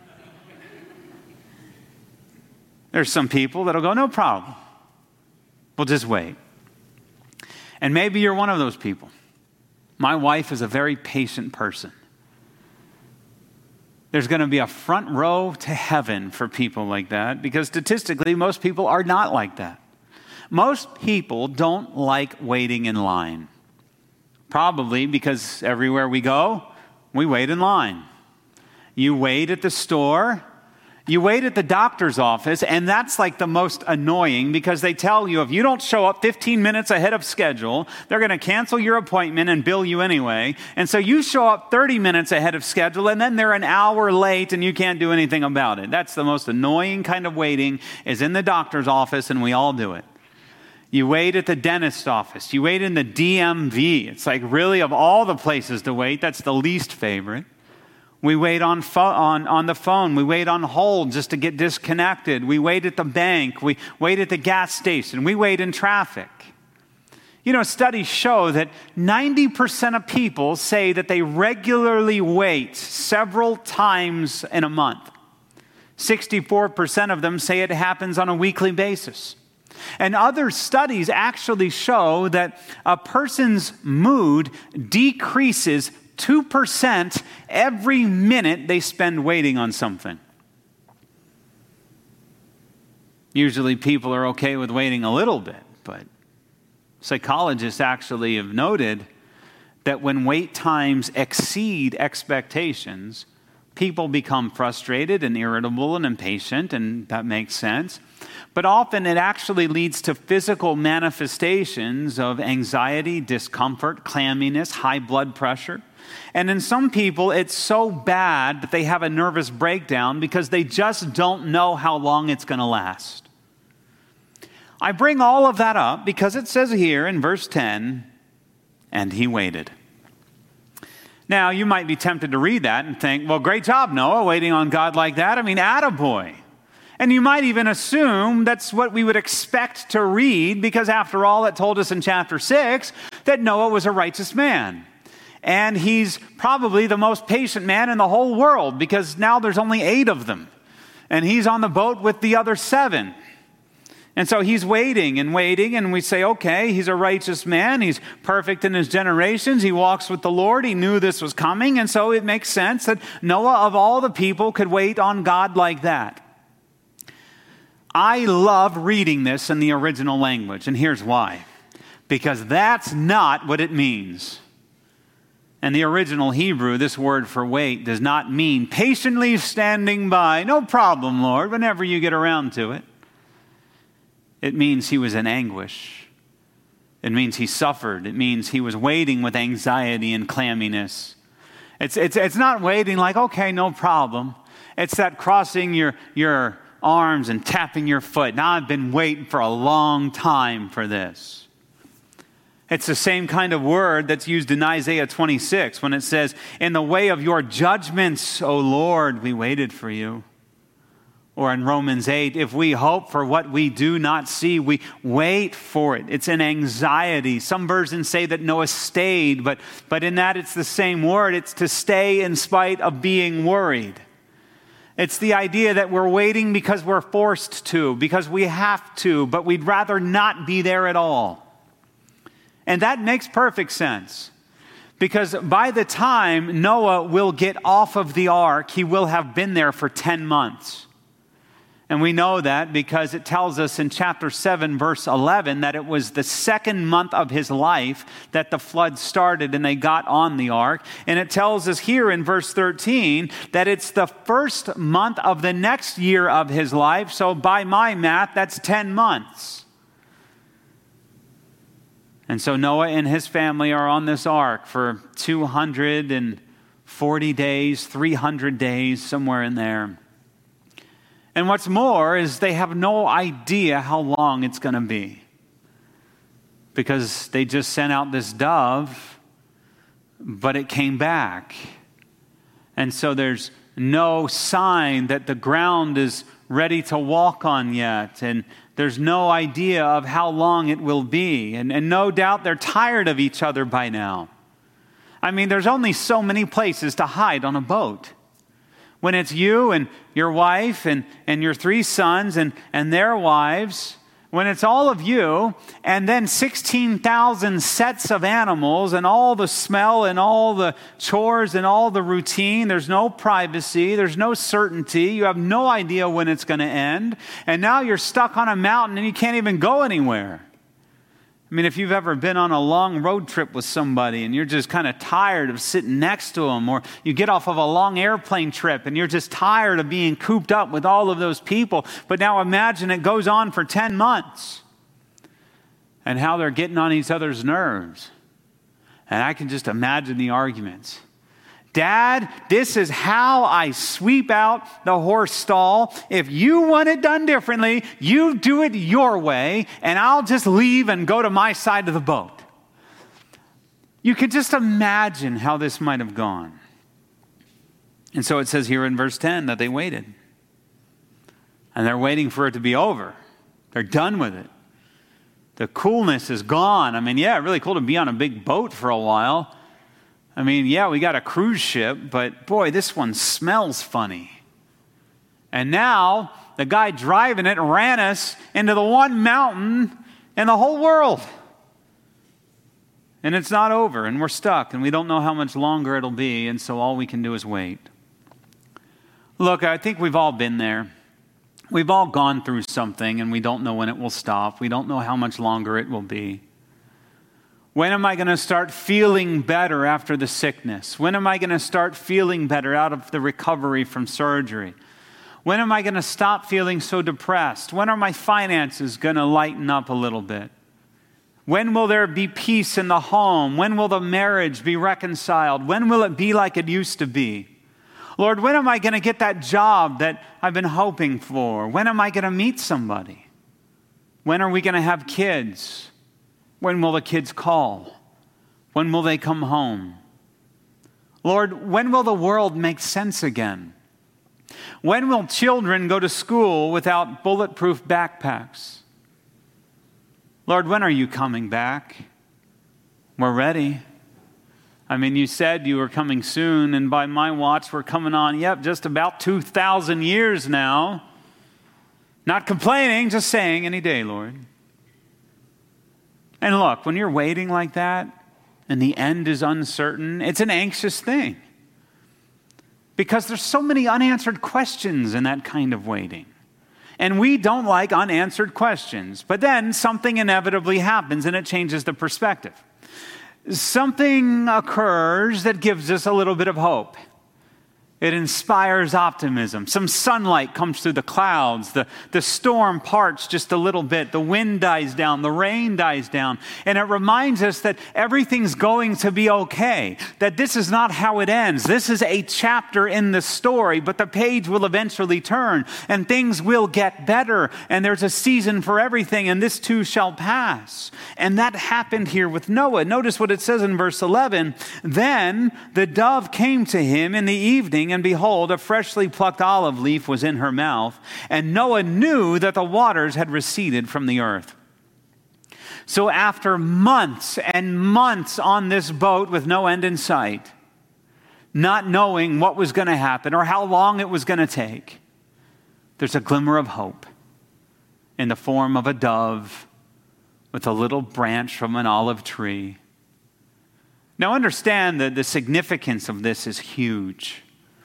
There's some people that'll go, no problem. We'll just wait. And maybe you're one of those people. My wife is a very patient person. there's going to be a front row to heaven for people like that, because statistically, most people are not like that. Most people don't like waiting in line. Probably because everywhere we go, we wait in line. You wait at the store, you wait at the doctor's office, and that's like the most annoying, because they tell you if you don't show up fifteen minutes ahead of schedule, they're going to cancel your appointment and bill you anyway. And so you show up thirty minutes ahead of schedule, and then they're an hour late and you can't do anything about it. That's the most annoying kind of waiting, is in the doctor's office, and we all do it. You wait at the dentist's office. You wait in the D M V. It's like, really, of all the places to wait, that's the least favorite. We wait on, fo- on, on the phone. We wait on hold just to get disconnected. We wait at the bank. We wait at the gas station. We wait in traffic. You know, studies show that ninety percent of people say that they regularly wait several times in a month. sixty-four percent of them say it happens on a weekly basis. And other studies actually show that a person's mood decreases two percent every minute they spend waiting on something. Usually people are okay with waiting a little bit, but psychologists actually have noted that when wait times exceed expectations, people become frustrated and irritable and impatient, and that makes sense. But often it actually leads to physical manifestations of anxiety, discomfort, clamminess, high blood pressure. And in some people, it's so bad that they have a nervous breakdown because they just don't know how long it's going to last. I bring all of that up because it says here in verse ten, and he waited. Now, you might be tempted to read that and think, well, great job, Noah, waiting on God like that. I mean, attaboy. And you might even assume that's what we would expect to read, because after all, it told us in chapter six that Noah was a righteous man. And he's probably the most patient man in the whole world, because now there's only eight of them. And he's on the boat with the other seven. And so he's waiting and waiting, and we say, okay, he's a righteous man. He's perfect in his generations. He walks with the Lord. He knew this was coming. And so it makes sense that Noah, of all the people, could wait on God like that. I love reading this in the original language, and here's why. Because that's not what it means. In the original Hebrew, this word for wait does not mean patiently standing by. No problem, Lord, whenever you get around to it. It means he was in anguish. It means he suffered. It means he was waiting with anxiety and clamminess. It's, it's, it's not waiting like, okay, no problem. It's that crossing your, your arms and tapping your foot. Now I've been waiting for a long time for this. It's the same kind of word that's used in Isaiah twenty-six when it says, in the way of your judgments, O Lord, we waited for you. Or in Romans eight, if we hope for what we do not see, we wait for it. It's an anxiety. Some versions say that Noah stayed, but, but in that it's the same word. It's to stay in spite of being worried. It's the idea that we're waiting because we're forced to, because we have to, but we'd rather not be there at all. And that makes perfect sense. Because by the time Noah will get off of the ark, he will have been there for ten months. And we know that because it tells us in chapter seven, verse eleven, that it was the second month of his life that the flood started and they got on the ark. And it tells us here in verse thirteen that it's the first month of the next year of his life. So by my math, that's ten months. And so Noah and his family are on this ark for two hundred forty days, three hundred days, somewhere in there. And what's more is they have no idea how long it's going to be, because they just sent out this dove, but it came back. And so there's no sign that the ground is ready to walk on yet. And there's no idea of how long it will be. And, and no doubt they're tired of each other by now. I mean, there's only so many places to hide on a boat. When it's you and your wife and, and your three sons and, and their wives, when it's all of you, and then sixteen thousand sets of animals, and all the smell, and all the chores, and all the routine, there's no privacy, there's no certainty, you have no idea when it's going to end, and now you're stuck on a mountain and you can't even go anywhere. I mean, if you've ever been on a long road trip with somebody and you're just kind of tired of sitting next to them, or you get off of a long airplane trip and you're just tired of being cooped up with all of those people, but now imagine it goes on for ten months and how they're getting on each other's nerves. And I can just imagine the arguments. Dad, this is how I sweep out the horse stall. If you want it done differently, you do it your way, and I'll just leave and go to my side of the boat. You could just imagine how this might have gone. And so it says here in verse ten that they waited. And they're waiting for it to be over. They're done with it. The coolness is gone. I mean, yeah, really cool to be on a big boat for a while. I mean, yeah, we got a cruise ship, but boy, this one smells funny. And now the guy driving it ran us into the one mountain in the whole world. And it's not over, and we're stuck, and we don't know how much longer it'll be, and so all we can do is wait. Look, I think we've all been there. We've all gone through something, and we don't know when it will stop. We don't know how much longer it will be. When am I going to start feeling better after the sickness? When am I going to start feeling better out of the recovery from surgery? When am I going to stop feeling so depressed? When are my finances going to lighten up a little bit? When will there be peace in the home? When will the marriage be reconciled? When will it be like it used to be? Lord, when am I going to get that job that I've been hoping for? When am I going to meet somebody? When are we going to have kids? When will the kids call? When will they come home? Lord, when will the world make sense again? When will children go to school without bulletproof backpacks? Lord, when are you coming back? We're ready. I mean, you said you were coming soon, and by my watch, we're coming on, yep, just about two thousand years now. Not complaining, just saying any day, Lord. And look, when you're waiting like that and the end is uncertain, it's an anxious thing. Because there's so many unanswered questions in that kind of waiting. And we don't like unanswered questions. But then something inevitably happens and it changes the perspective. Something occurs that gives us a little bit of hope. It inspires optimism. Some sunlight comes through the clouds. The, the storm parts just a little bit. The wind dies down. The rain dies down. And it reminds us that everything's going to be okay. That this is not how it ends. This is a chapter in the story, but the page will eventually turn and things will get better. And there's a season for everything, and this too shall pass. And that happened here with Noah. Notice what it says in verse eleven. Then the dove came to him in the evening, and behold, a freshly plucked olive leaf was in her mouth, and Noah knew that the waters had receded from the earth. So after months and months on this boat with no end in sight, not knowing what was going to happen or how long it was going to take, there's a glimmer of hope in the form of a dove with a little branch from an olive tree. Now understand that the significance of this is huge.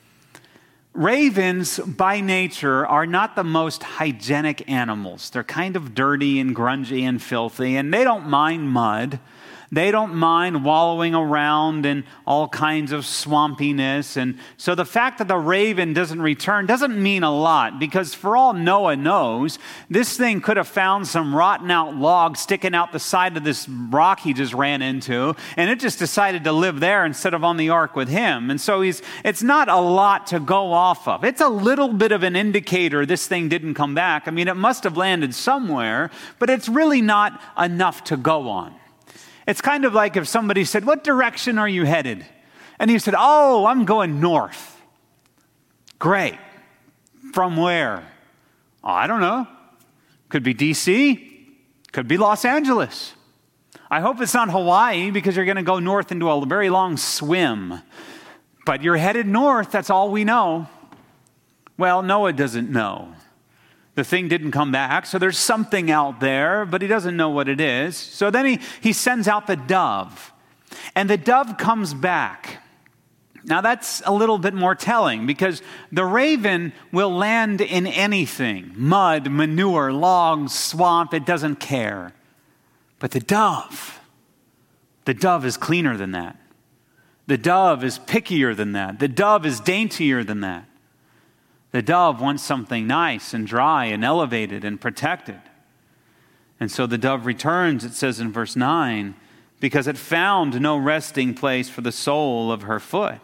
Ravens, by nature, are not the most hygienic animals. They're kind of dirty and grungy and filthy, and they don't mind mud. They don't mind wallowing around in all kinds of swampiness. And so the fact that the raven doesn't return doesn't mean a lot, because for all Noah knows, this thing could have found some rotten out log sticking out the side of this rock he just ran into, and it just decided to live there instead of on the ark with him. And so he's it's not a lot to go off of. It's a little bit of an indicator this thing didn't come back. I mean, it must have landed somewhere, but it's really not enough to go on. It's kind of like if somebody said, "What direction are you headed?" And you said, "Oh, I'm going north." Great. From where? Oh, I don't know. Could be D C. Could be Los Angeles. I hope it's not Hawaii, because you're going to go north into a very long swim. But you're headed north. That's all we know. Well, Noah doesn't know. The thing didn't come back, so there's something out there, but he doesn't know what it is. So then he, he sends out the dove, and the dove comes back. Now that's a little bit more telling, because the raven will land in anything, mud, manure, logs, swamp, it doesn't care. But the dove, the dove is cleaner than that. The dove is pickier than that. The dove is daintier than that. The dove wants something nice and dry and elevated and protected. And so the dove returns, it says in verse nine, because it found no resting place for the sole of her foot.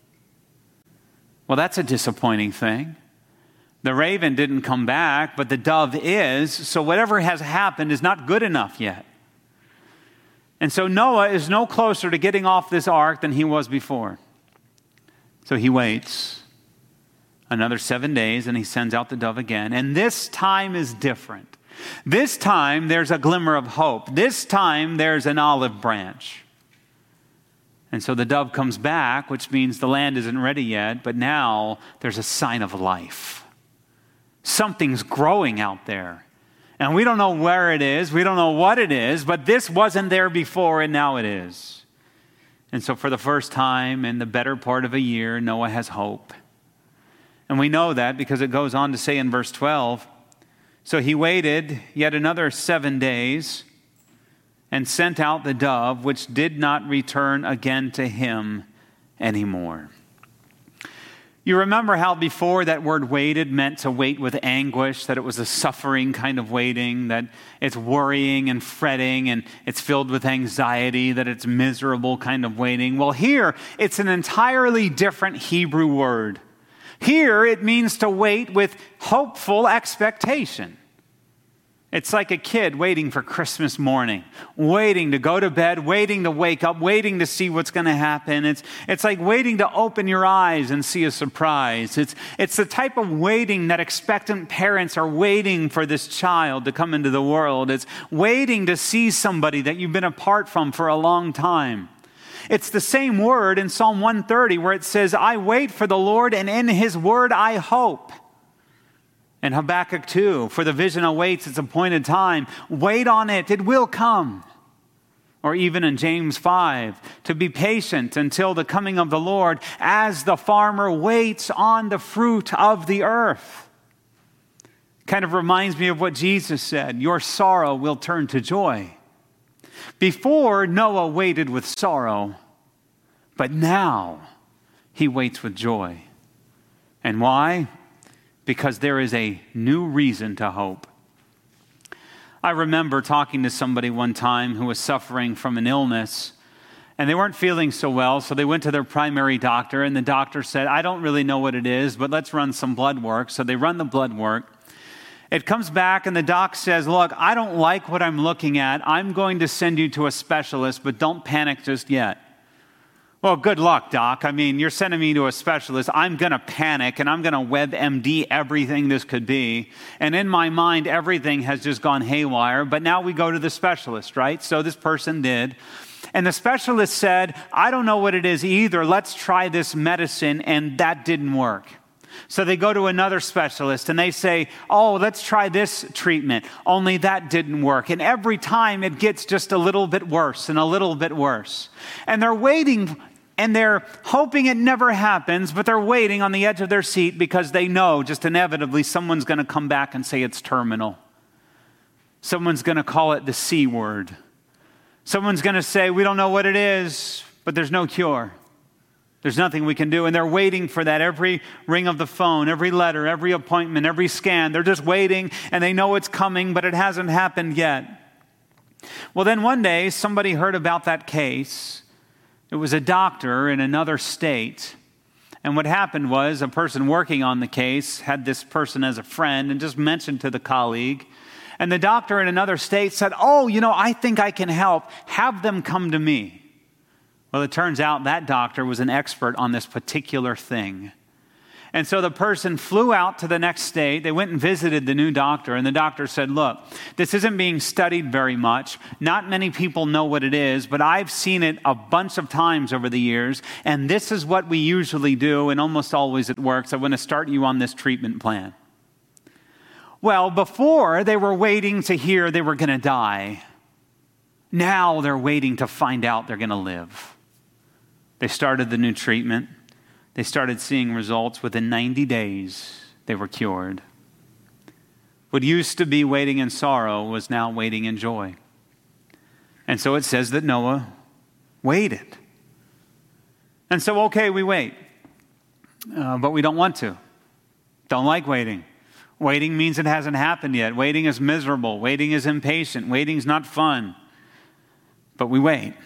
Well, that's a disappointing thing. The raven didn't come back, but the dove is, so whatever has happened is not good enough yet. And so Noah is no closer to getting off this ark than he was before. So he waits another seven days, and he sends out the dove again. And this time is different. This time, there's a glimmer of hope. This time, there's an olive branch. And so the dove comes back, which means the land isn't ready yet, but now there's a sign of life. Something's growing out there. And we don't know where it is. We don't know what it is, but this wasn't there before, and now it is. And so for the first time in the better part of a year, Noah has hope. And we know that because it goes on to say in verse twelve, so he waited yet another seven days and sent out the dove, which did not return again to him anymore. You remember how before that word waited meant to wait with anguish, that it was a suffering kind of waiting, that it's worrying and fretting and it's filled with anxiety, that it's miserable kind of waiting. Well, here it's an entirely different Hebrew word. Here, it means to wait with hopeful expectation. It's like a kid waiting for Christmas morning, waiting to go to bed, waiting to wake up, waiting to see what's going to happen. It's, it's like waiting to open your eyes and see a surprise. It's, it's the type of waiting that expectant parents are waiting for this child to come into the world. It's waiting to see somebody that you've been apart from for a long time. It's the same word in Psalm one thirty where it says, I wait for the Lord, and in his word I hope. And Habakkuk two, for the vision awaits its appointed time. Wait on it, it will come. Or even in James five, to be patient until the coming of the Lord, as the farmer waits on the fruit of the earth. Kind of reminds me of what Jesus said, your sorrow will turn to joy. Before, Noah waited with sorrow, but now he waits with joy. And why? Because there is a new reason to hope. I remember talking to somebody one time who was suffering from an illness, and they weren't feeling so well, so they went to their primary doctor, and the doctor said, I don't really know what it is, but let's run some blood work. So they run the blood work. It comes back and the doc says, look, I don't like what I'm looking at. I'm going to send you to a specialist, but don't panic just yet. Well, good luck, doc. I mean, you're sending me to a specialist. I'm going to panic and I'm going to WebMD everything this could be. And in my mind, everything has just gone haywire. But now we go to the specialist, right? So this person did. And the specialist said, I don't know what it is either. Let's try this medicine. And that didn't work. So they go to another specialist and they say, oh, let's try this treatment. Only that didn't work. And every time it gets just a little bit worse and a little bit worse. And they're waiting and they're hoping it never happens, but they're waiting on the edge of their seat because they know just inevitably someone's going to come back and say it's terminal. Someone's going to call it the C word. Someone's going to say, we don't know what it is, but there's no cure. There's nothing we can do. And they're waiting for that every ring of the phone, every letter, every appointment, every scan. They're just waiting and they know it's coming, but it hasn't happened yet. Well, then one day somebody heard about that case. It was a doctor in another state. And what happened was a person working on the case had this person as a friend and just mentioned to the colleague. And the doctor in another state said, oh, you know, I think I can help. Have them come to me. Well, it turns out that doctor was an expert on this particular thing. And so the person flew out to the next state. They went and visited the new doctor. And the doctor said, look, this isn't being studied very much. Not many people know what it is, but I've seen it a bunch of times over the years. And this is what we usually do. And almost always it works. I want to start you on this treatment plan. Well, before they were waiting to hear they were going to die. Now they're waiting to find out they're going to live. They started the new treatment. They started seeing results. Within ninety days, they were cured. What used to be waiting in sorrow was now waiting in joy. And so it says that Noah waited. And so, okay, we wait. Uh, but we don't want to. Don't like waiting. Waiting means it hasn't happened yet. Waiting is miserable. Waiting is impatient. Waiting's not fun. But we wait.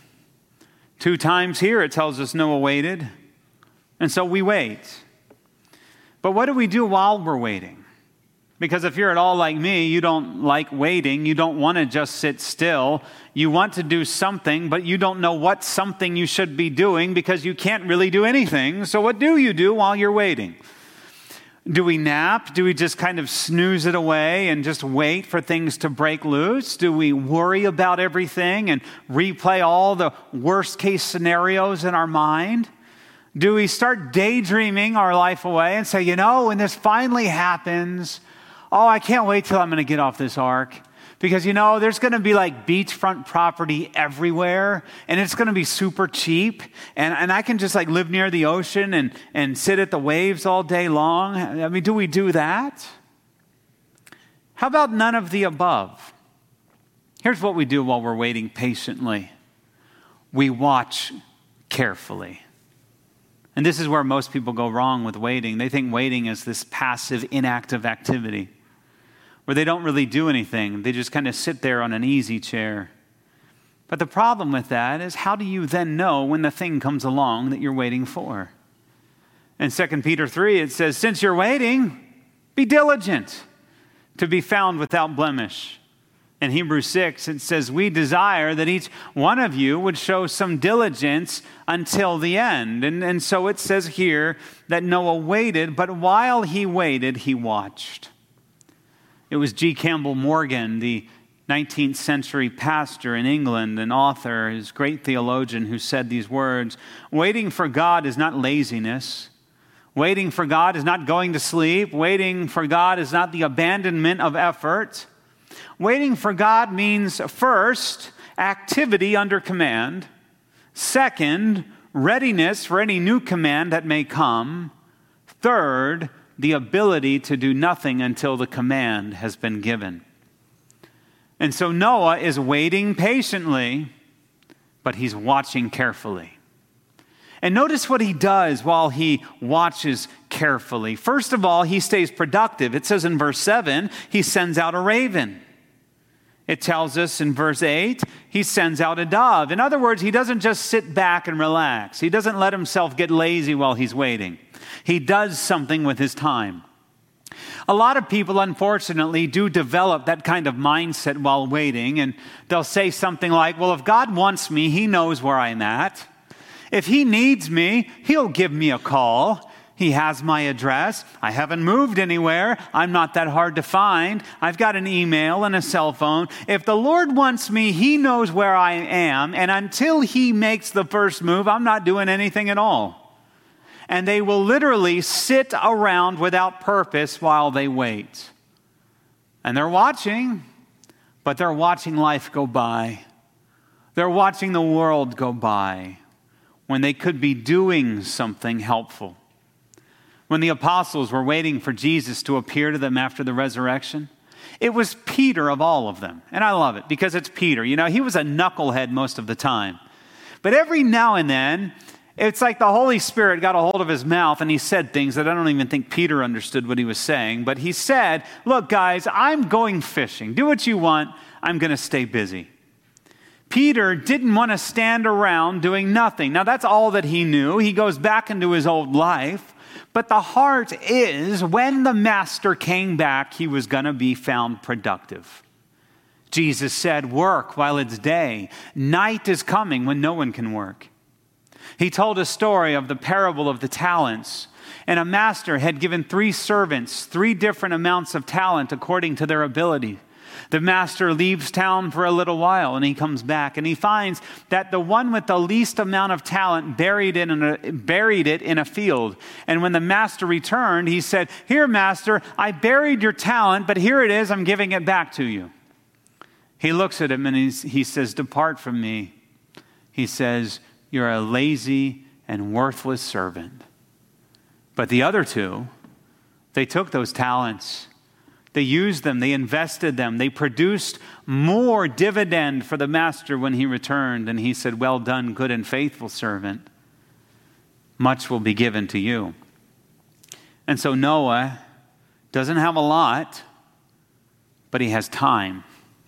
Two times here it tells us Noah waited. And so we wait. But what do we do while we're waiting? Because if you're at all like me, you don't like waiting. You don't want to just sit still. You want to do something, but you don't know what something you should be doing because you can't really do anything. So what do you do while you're waiting? Do we nap? Do we just kind of snooze it away and just wait for things to break loose? Do we worry about everything and replay all the worst case scenarios in our mind? Do we start daydreaming our life away and say, you know, when this finally happens, oh, I can't wait till I'm going to get off this ark. Because, you know, there's going to be like beachfront property everywhere, and it's going to be super cheap, and, and I can just like live near the ocean and, and sit at the waves all day long. I mean, do we do that? How about none of the above? Here's what we do while we're waiting patiently. We watch carefully. And this is where most people go wrong with waiting. They think waiting is this passive, inactive activity, where they don't really do anything. They just kind of sit there on an easy chair. But the problem with that is, how do you then know when the thing comes along that you're waiting for? In Second Peter three, it says, since you're waiting, be diligent to be found without blemish. In Hebrews six, it says, we desire that each one of you would show some diligence until the end. And, and so it says here that Noah waited, but while he waited, he watched. It was G. Campbell Morgan, the nineteenth century pastor in England, an author, his great theologian, who said these words: waiting for God is not laziness. Waiting for God is not going to sleep. Waiting for God is not the abandonment of effort. Waiting for God means, first, activity under command. Second, readiness for any new command that may come. Third, the ability to do nothing until the command has been given. And so Noah is waiting patiently, but he's watching carefully. And notice what he does while he watches carefully. First of all, he stays productive. It says in verse seven, he sends out a raven. It tells us in verse eight, he sends out a dove. In other words, he doesn't just sit back and relax. He doesn't let himself get lazy while he's waiting. He does something with his time. A lot of people, unfortunately, do develop that kind of mindset while waiting, and they'll say something like, well, if God wants me, he knows where I'm at. If he needs me, he'll give me a call. He has my address. I haven't moved anywhere. I'm not that hard to find. I've got an email and a cell phone. If the Lord wants me, he knows where I am, and until he makes the first move, I'm not doing anything at all. And they will literally sit around without purpose while they wait. And they're watching, but they're watching life go by. They're watching the world go by when they could be doing something helpful. When the apostles were waiting for Jesus to appear to them after the resurrection, it was Peter of all of them. And I love it because it's Peter. You know, he was a knucklehead most of the time. But every now and then, it's like the Holy Spirit got a hold of his mouth and he said things that I don't even think Peter understood what he was saying. But he said, look, guys, I'm going fishing. Do what you want. I'm going to stay busy. Peter didn't want to stand around doing nothing. Now, that's all that he knew. He goes back into his old life. But the heart is, when the master came back, he was going to be found productive. Jesus said, work while it's day. Night is coming when no one can work. He told a story of the parable of the talents. And a master had given three servants three different amounts of talent according to their ability. The master leaves town for a little while and he comes back and he finds that the one with the least amount of talent buried, in a, buried it in a field. And when the master returned, he said, "Here, master, I buried your talent, but here it is, I'm giving it back to you." He looks at him and he's, he says, "Depart from me." He says, "You're a lazy and worthless servant." But the other two, they took those talents. They used them, they invested them, they produced more dividend for the master when he returned. And he said, "Well done, good and faithful servant. Much will be given to you." And so Noah doesn't have a lot, but he has time.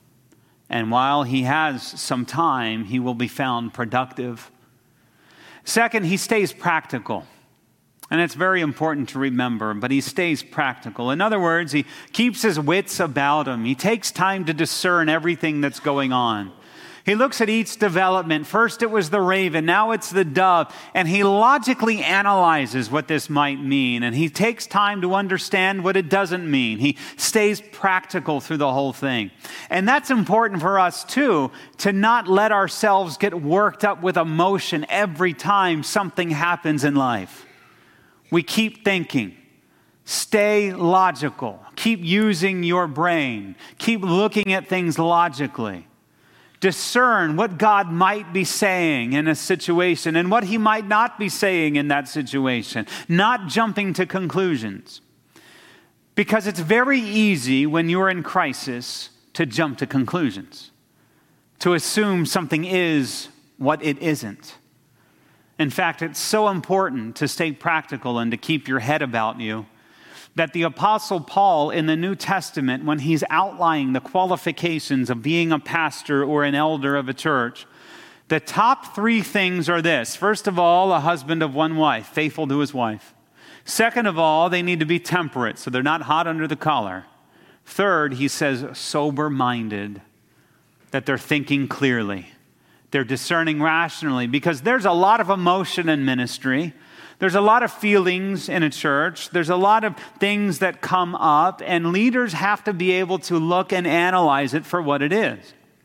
And while he has some time, he will be found productive. Second, he stays practical. And it's very important to remember, but he stays practical. In other words, he keeps his wits about him. He takes time to discern everything that's going on. He looks at each development. First it was the raven, now it's the dove. And he logically analyzes what this might mean. And he takes time to understand what it doesn't mean. He stays practical through the whole thing. And that's important for us too, to not let ourselves get worked up with emotion every time something happens in life. We keep thinking. Stay logical. Keep using your brain. Keep looking at things logically. Discern what God might be saying in a situation and what he might not be saying in that situation. Not jumping to conclusions. Because it's very easy when you're in crisis to jump to conclusions. To assume something is what it isn't. In fact, it's so important to stay practical and to keep your head about you that the Apostle Paul in the New Testament, when he's outlining the qualifications of being a pastor or an elder of a church, the top three things are this. First of all, a husband of one wife, faithful to his wife. Second of all, they need to be temperate, so they're not hot under the collar. Third, he says, sober-minded, that they're thinking clearly. They're discerning rationally, because there's a lot of emotion in ministry. There's a lot of feelings in a church. There's a lot of things that come up, and leaders have to be able to look and analyze it for what it is.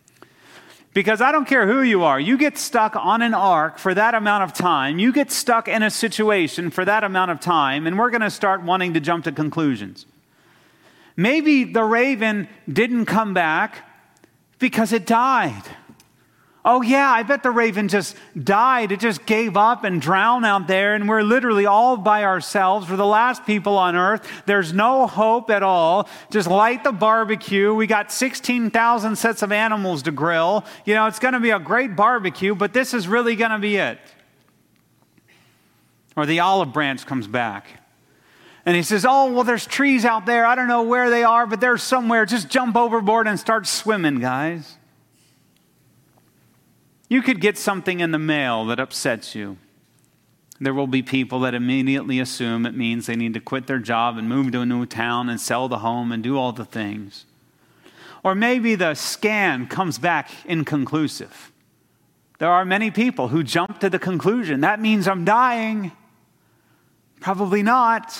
Because I don't care who you are, you get stuck on an ark for that amount of time, you get stuck in a situation for that amount of time, and we're going to start wanting to jump to conclusions. Maybe the raven didn't come back because it died. Oh yeah, I bet the raven just died. It just gave up and drowned out there, and we're literally all by ourselves. We're the last people on earth. There's no hope at all. Just light the barbecue. We got sixteen thousand sets of animals to grill. You know, it's going to be a great barbecue, but this is really going to be it. Or the olive branch comes back. And he says, oh, well, there's trees out there. I don't know where they are, but they're somewhere. Just jump overboard and start swimming, guys. You could get something in the mail that upsets you. There will be people that immediately assume it means they need to quit their job and move to a new town and sell the home and do all the things. Or maybe the scan comes back inconclusive. There are many people who jump to the conclusion, that means I'm dying. Probably not.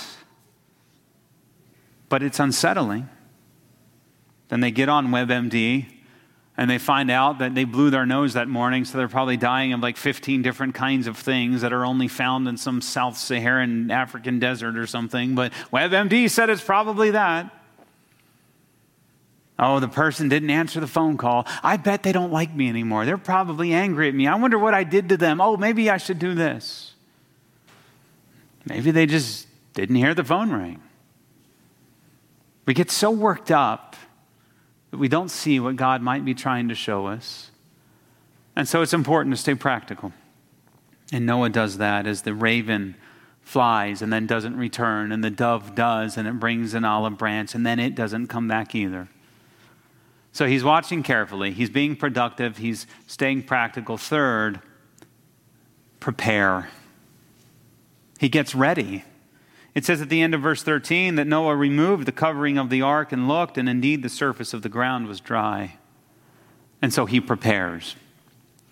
But it's unsettling. Then they get on WebMD, and they find out that they blew their nose that morning, so they're probably dying of like fifteen different kinds of things that are only found in some South Saharan African desert or something. But WebMD said it's probably that. Oh, the person didn't answer the phone call. I bet they don't like me anymore. They're probably angry at me. I wonder what I did to them. Oh, maybe I should do this. Maybe they just didn't hear the phone ring. We get so worked up that we don't see what God might be trying to show us. And so it's important to stay practical. And Noah does that as the raven flies and then doesn't return, and the dove does, and it brings an olive branch, and then it doesn't come back either. So he's watching carefully. He's being productive. He's staying practical. Third, prepare. He gets ready. It says at the end of verse thirteen that Noah removed the covering of the ark and looked, and indeed the surface of the ground was dry. And so he prepares.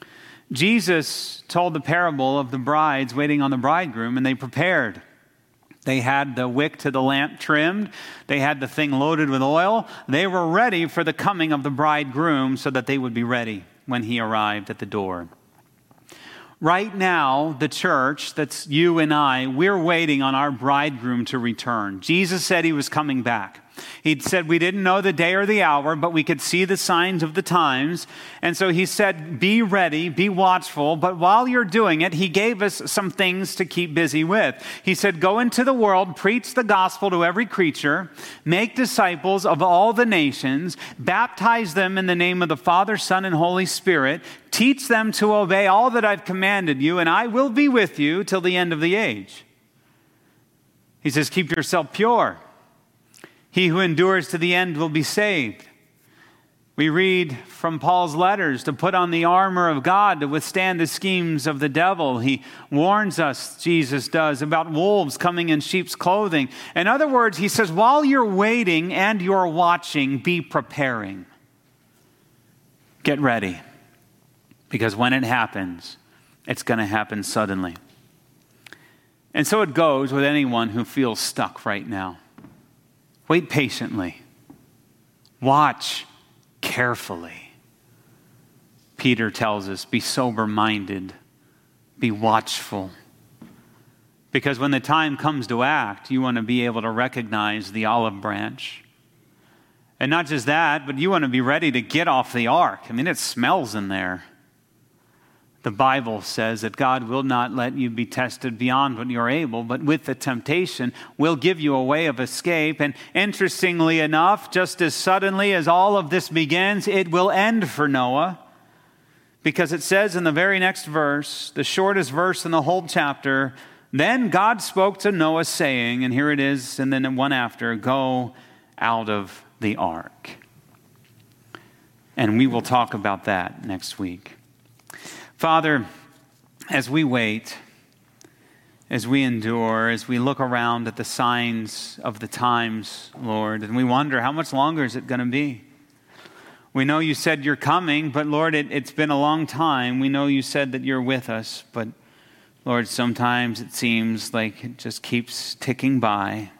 Jesus told the parable of the brides waiting on the bridegroom, and they prepared. They had the wick to the lamp trimmed. They had the thing loaded with oil. They were ready for the coming of the bridegroom so that they would be ready when he arrived at the door. Right now, the church, that's you and I, we're waiting on our bridegroom to return. Jesus said he was coming back. He said we didn't know the day or the hour, but we could see the signs of the times. And so he said, be ready, be watchful. But while you're doing it, he gave us some things to keep busy with. He said, go into the world, preach the gospel to every creature, make disciples of all the nations, baptize them in the name of the Father, Son, and Holy Spirit, teach them to obey all that I've commanded you, and I will be with you till the end of the age. He says, keep yourself pure. He who endures to the end will be saved. We read from Paul's letters to put on the armor of God to withstand the schemes of the devil. He warns us, Jesus does, about wolves coming in sheep's clothing. In other words, he says, while you're waiting and you're watching, be preparing. Get ready. Because when it happens, it's going to happen suddenly. And so it goes with anyone who feels stuck right now. Wait patiently. Watch carefully. Peter tells us, be sober-minded. Be watchful. Because when the time comes to act, you want to be able to recognize the olive branch. And not just that, but you want to be ready to get off the ark. I mean, it smells in there. The Bible says that God will not let you be tested beyond what you're able, but with the temptation will give you a way of escape. And interestingly enough, just as suddenly as all of this begins, it will end for Noah. Because it says in the very next verse, the shortest verse in the whole chapter, then God spoke to Noah saying, and here it is, and then one after, go out of the ark. And we will talk about that next week. Father, as we wait, as we endure, as we look around at the signs of the times, Lord, and we wonder how much longer is it going to be? We know you said you're coming, but Lord, it, it's been a long time. We know you said that you're with us, but Lord, sometimes it seems like it just keeps ticking by.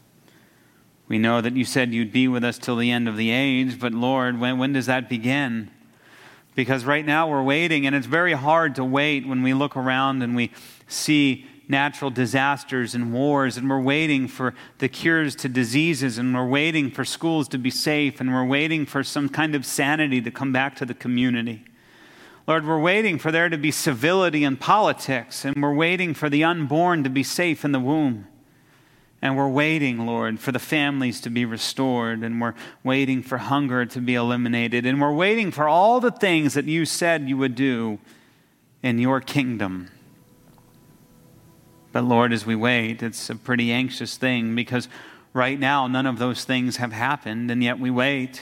We know that you said you'd be with us till the end of the age, but Lord, when, when does that begin? Because right now we're waiting, and it's very hard to wait when we look around and we see natural disasters and wars, and we're waiting for the cures to diseases, and we're waiting for schools to be safe, and we're waiting for some kind of sanity to come back to the community. Lord, we're waiting for there to be civility in politics, and we're waiting for the unborn to be safe in the womb. And we're waiting, Lord, for the families to be restored, and we're waiting for hunger to be eliminated, and we're waiting for all the things that you said you would do in your kingdom. But Lord, as we wait, it's a pretty anxious thing, because right now none of those things have happened, and yet we wait.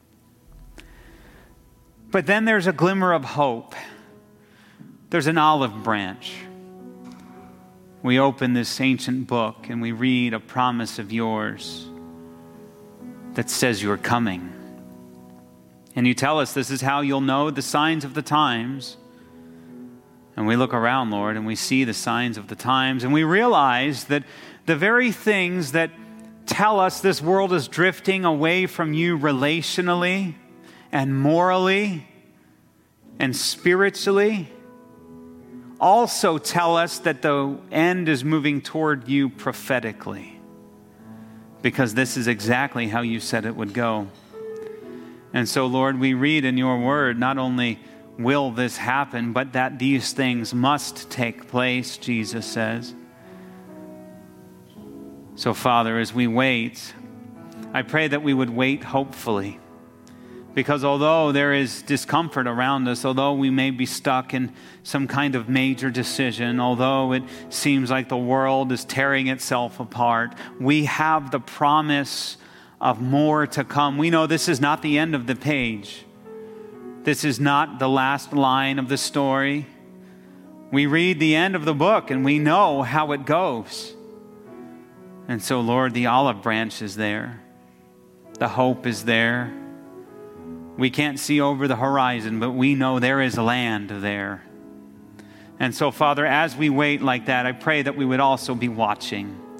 But then there's a glimmer of hope. There's an olive branch. We open this ancient book and we read a promise of yours that says you're coming. And you tell us this is how you'll know the signs of the times. And we look around, Lord, and we see the signs of the times, and we realize that the very things that tell us this world is drifting away from you relationally and morally and spiritually also tell us that the end is moving toward you prophetically, because this is exactly how you said it would go. And so, Lord, we read in your word, not only will this happen, but that these things must take place, Jesus says. So, Father, as we wait, I pray that we would wait hopefully. Because although there is discomfort around us, although we may be stuck in some kind of major decision, although it seems like the world is tearing itself apart, we have the promise of more to come. We know this is not the end of the page. This is not the last line of the story. We read the end of the book and we know how it goes. And so, Lord, the olive branch is there. The hope is there. We can't see over the horizon, but we know there is land there. And so, Father, as we wait like that, I pray that we would also be watching.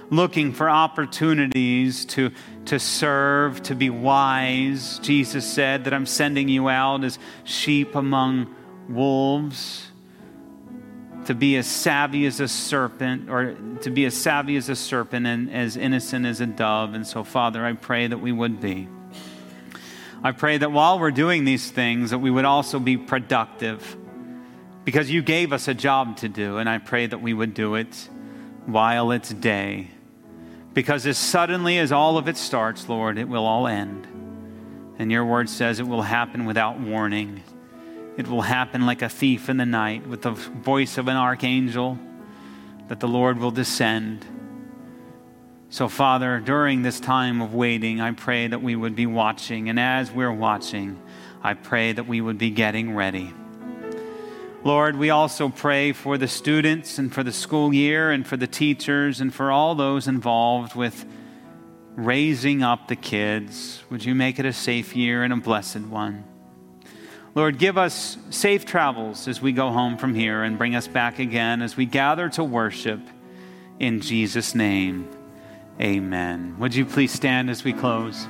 looking for opportunities to, to serve, to be wise. Jesus said that I'm sending you out as sheep among wolves, to be as savvy as a serpent, or to be as savvy as a serpent and as innocent as a dove. And so, Father, I pray that we would be. I pray that while we're doing these things, that we would also be productive, because you gave us a job to do, and I pray that we would do it while it's day. Because as suddenly as all of it starts, Lord, it will all end. And your word says it will happen without warning. It will happen like a thief in the night, with the voice of an archangel, that the Lord will descend. So, Father, during this time of waiting, I pray that we would be watching. And as we're watching, I pray that we would be getting ready. Lord, we also pray for the students and for the school year and for the teachers and for all those involved with raising up the kids. Would you make it a safe year and a blessed one? Lord, give us safe travels as we go home from here, and bring us back again as we gather to worship. In Jesus' name, amen. Would you please stand as we close?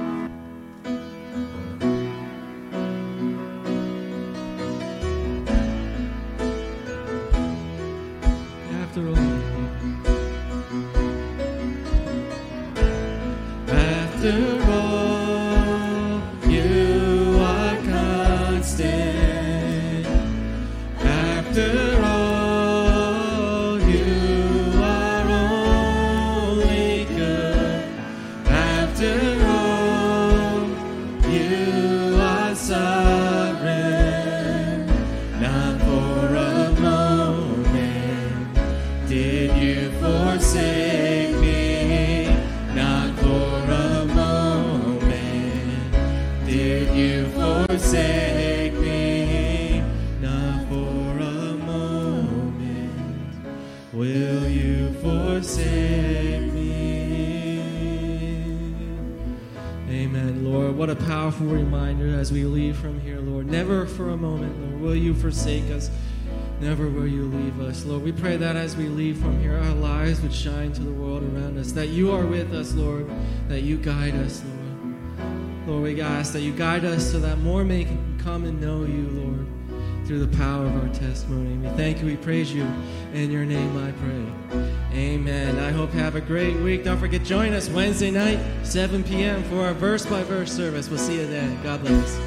After all, after all, you are constant. After all, you are only good. After all, you are sovereign. Not for a moment did you forsake me. Not for a moment did you forsake me. Not for a moment will you forsake me. Amen, Lord. What a powerful reminder as we leave from here, Lord. Never for a moment, Lord, will you forsake us. Never will you leave us, Lord. We pray that as we leave from here, our lives would shine to the world around us, that you are with us, Lord, that you guide us, Lord. Lord, we ask that you guide us so that more may come and know you, Lord, through the power of our testimony. We thank you, we praise you. In your name I pray. Amen. I hope you have a great week. Don't forget, join us Wednesday night, seven p.m. for our verse-by-verse service. We'll see you then. God bless.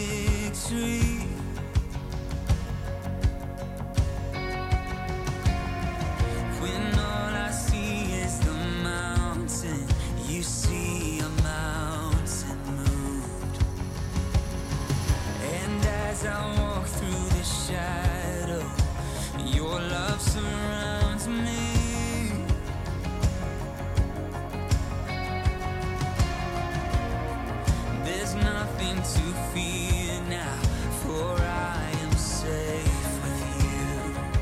victory. as I walk through the shadow, your love surrounds me. There's nothing to fear now, for I am safe with you.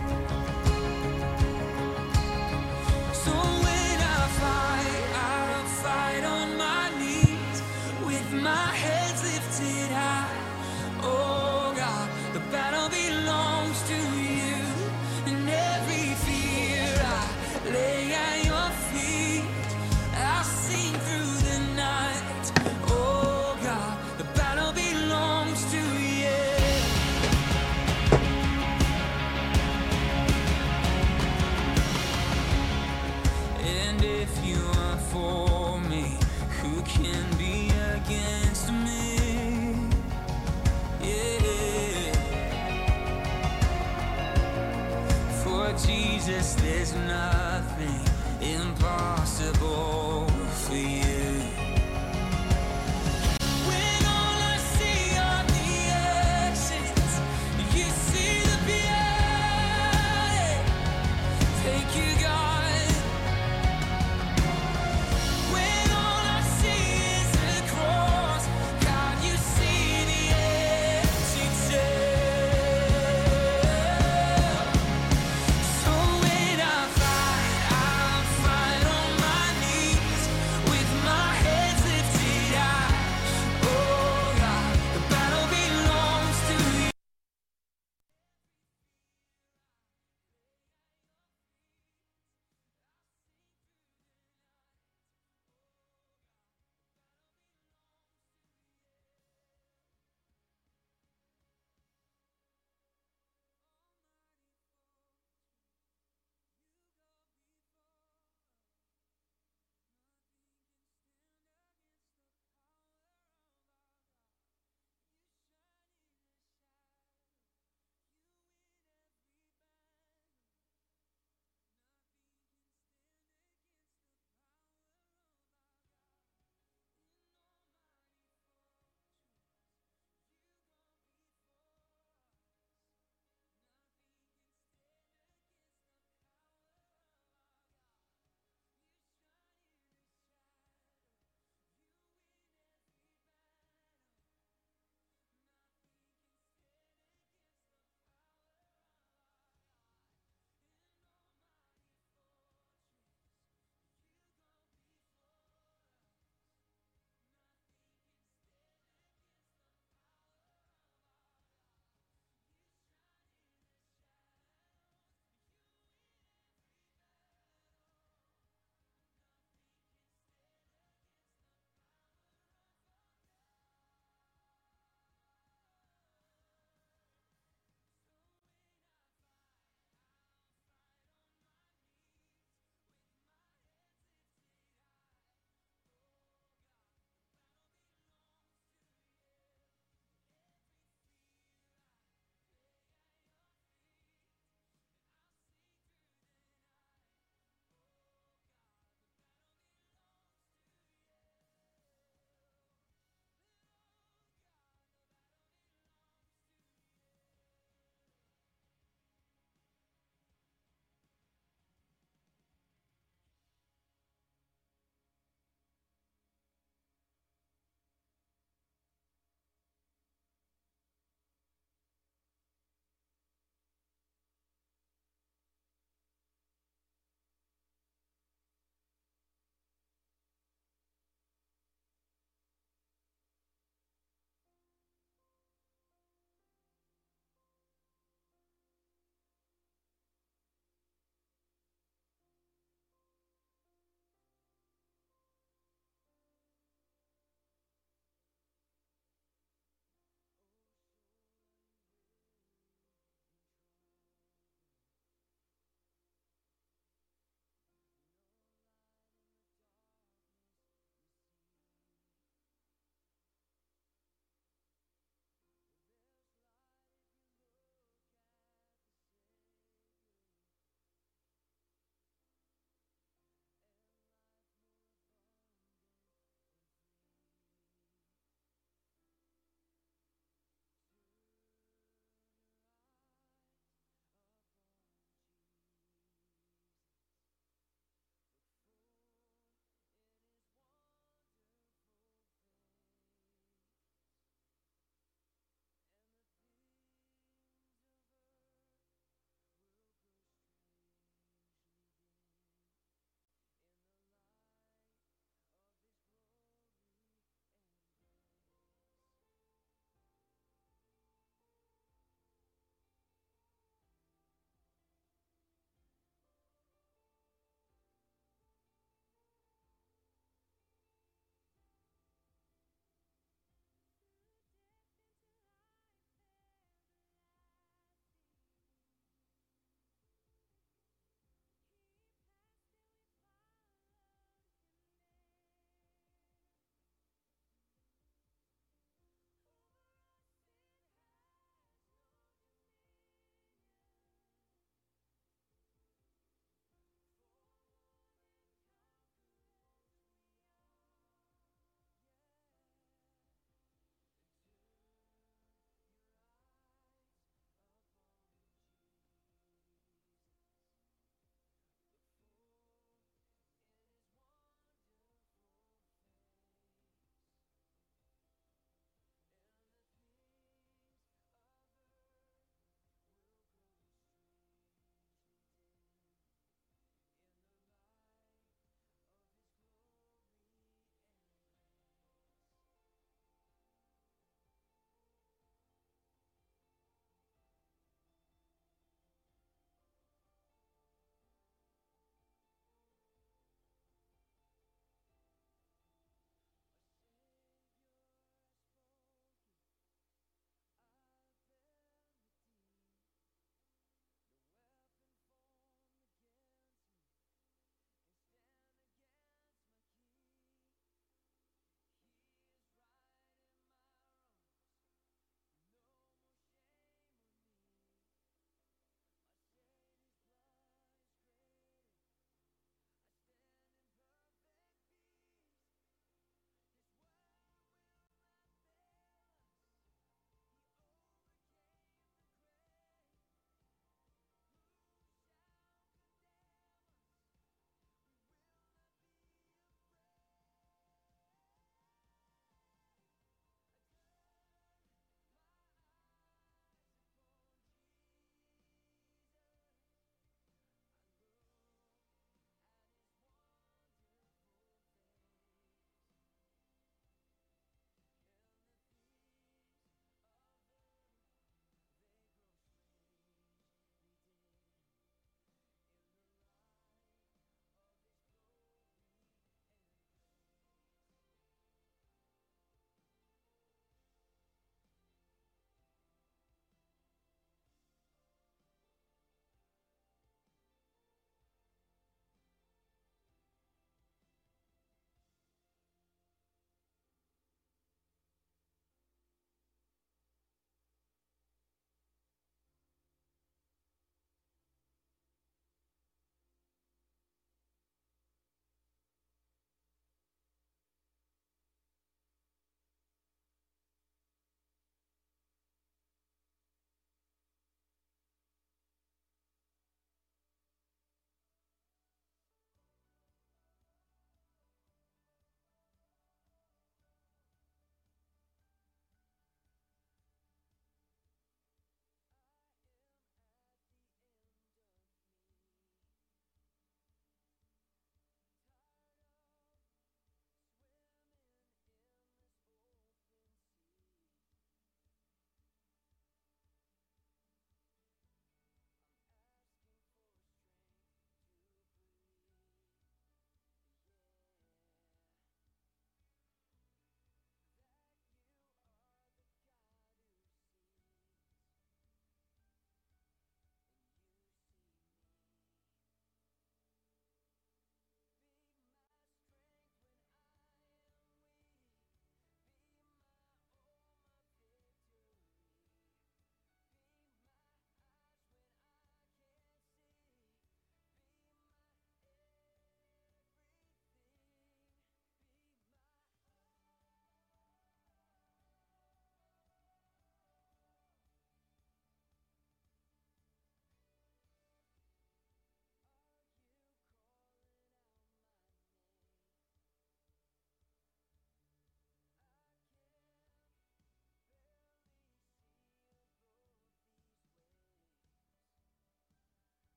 So when I fight, I'll fight on my knees, with my heads lifted high. Oh God, the battle belongs to you, and every fear I lay at your feet. I'll sing through the night. Oh God, the battle belongs to you. And if you are for me, who can be against me? Yeah. For Jesus, there's nothing impossible.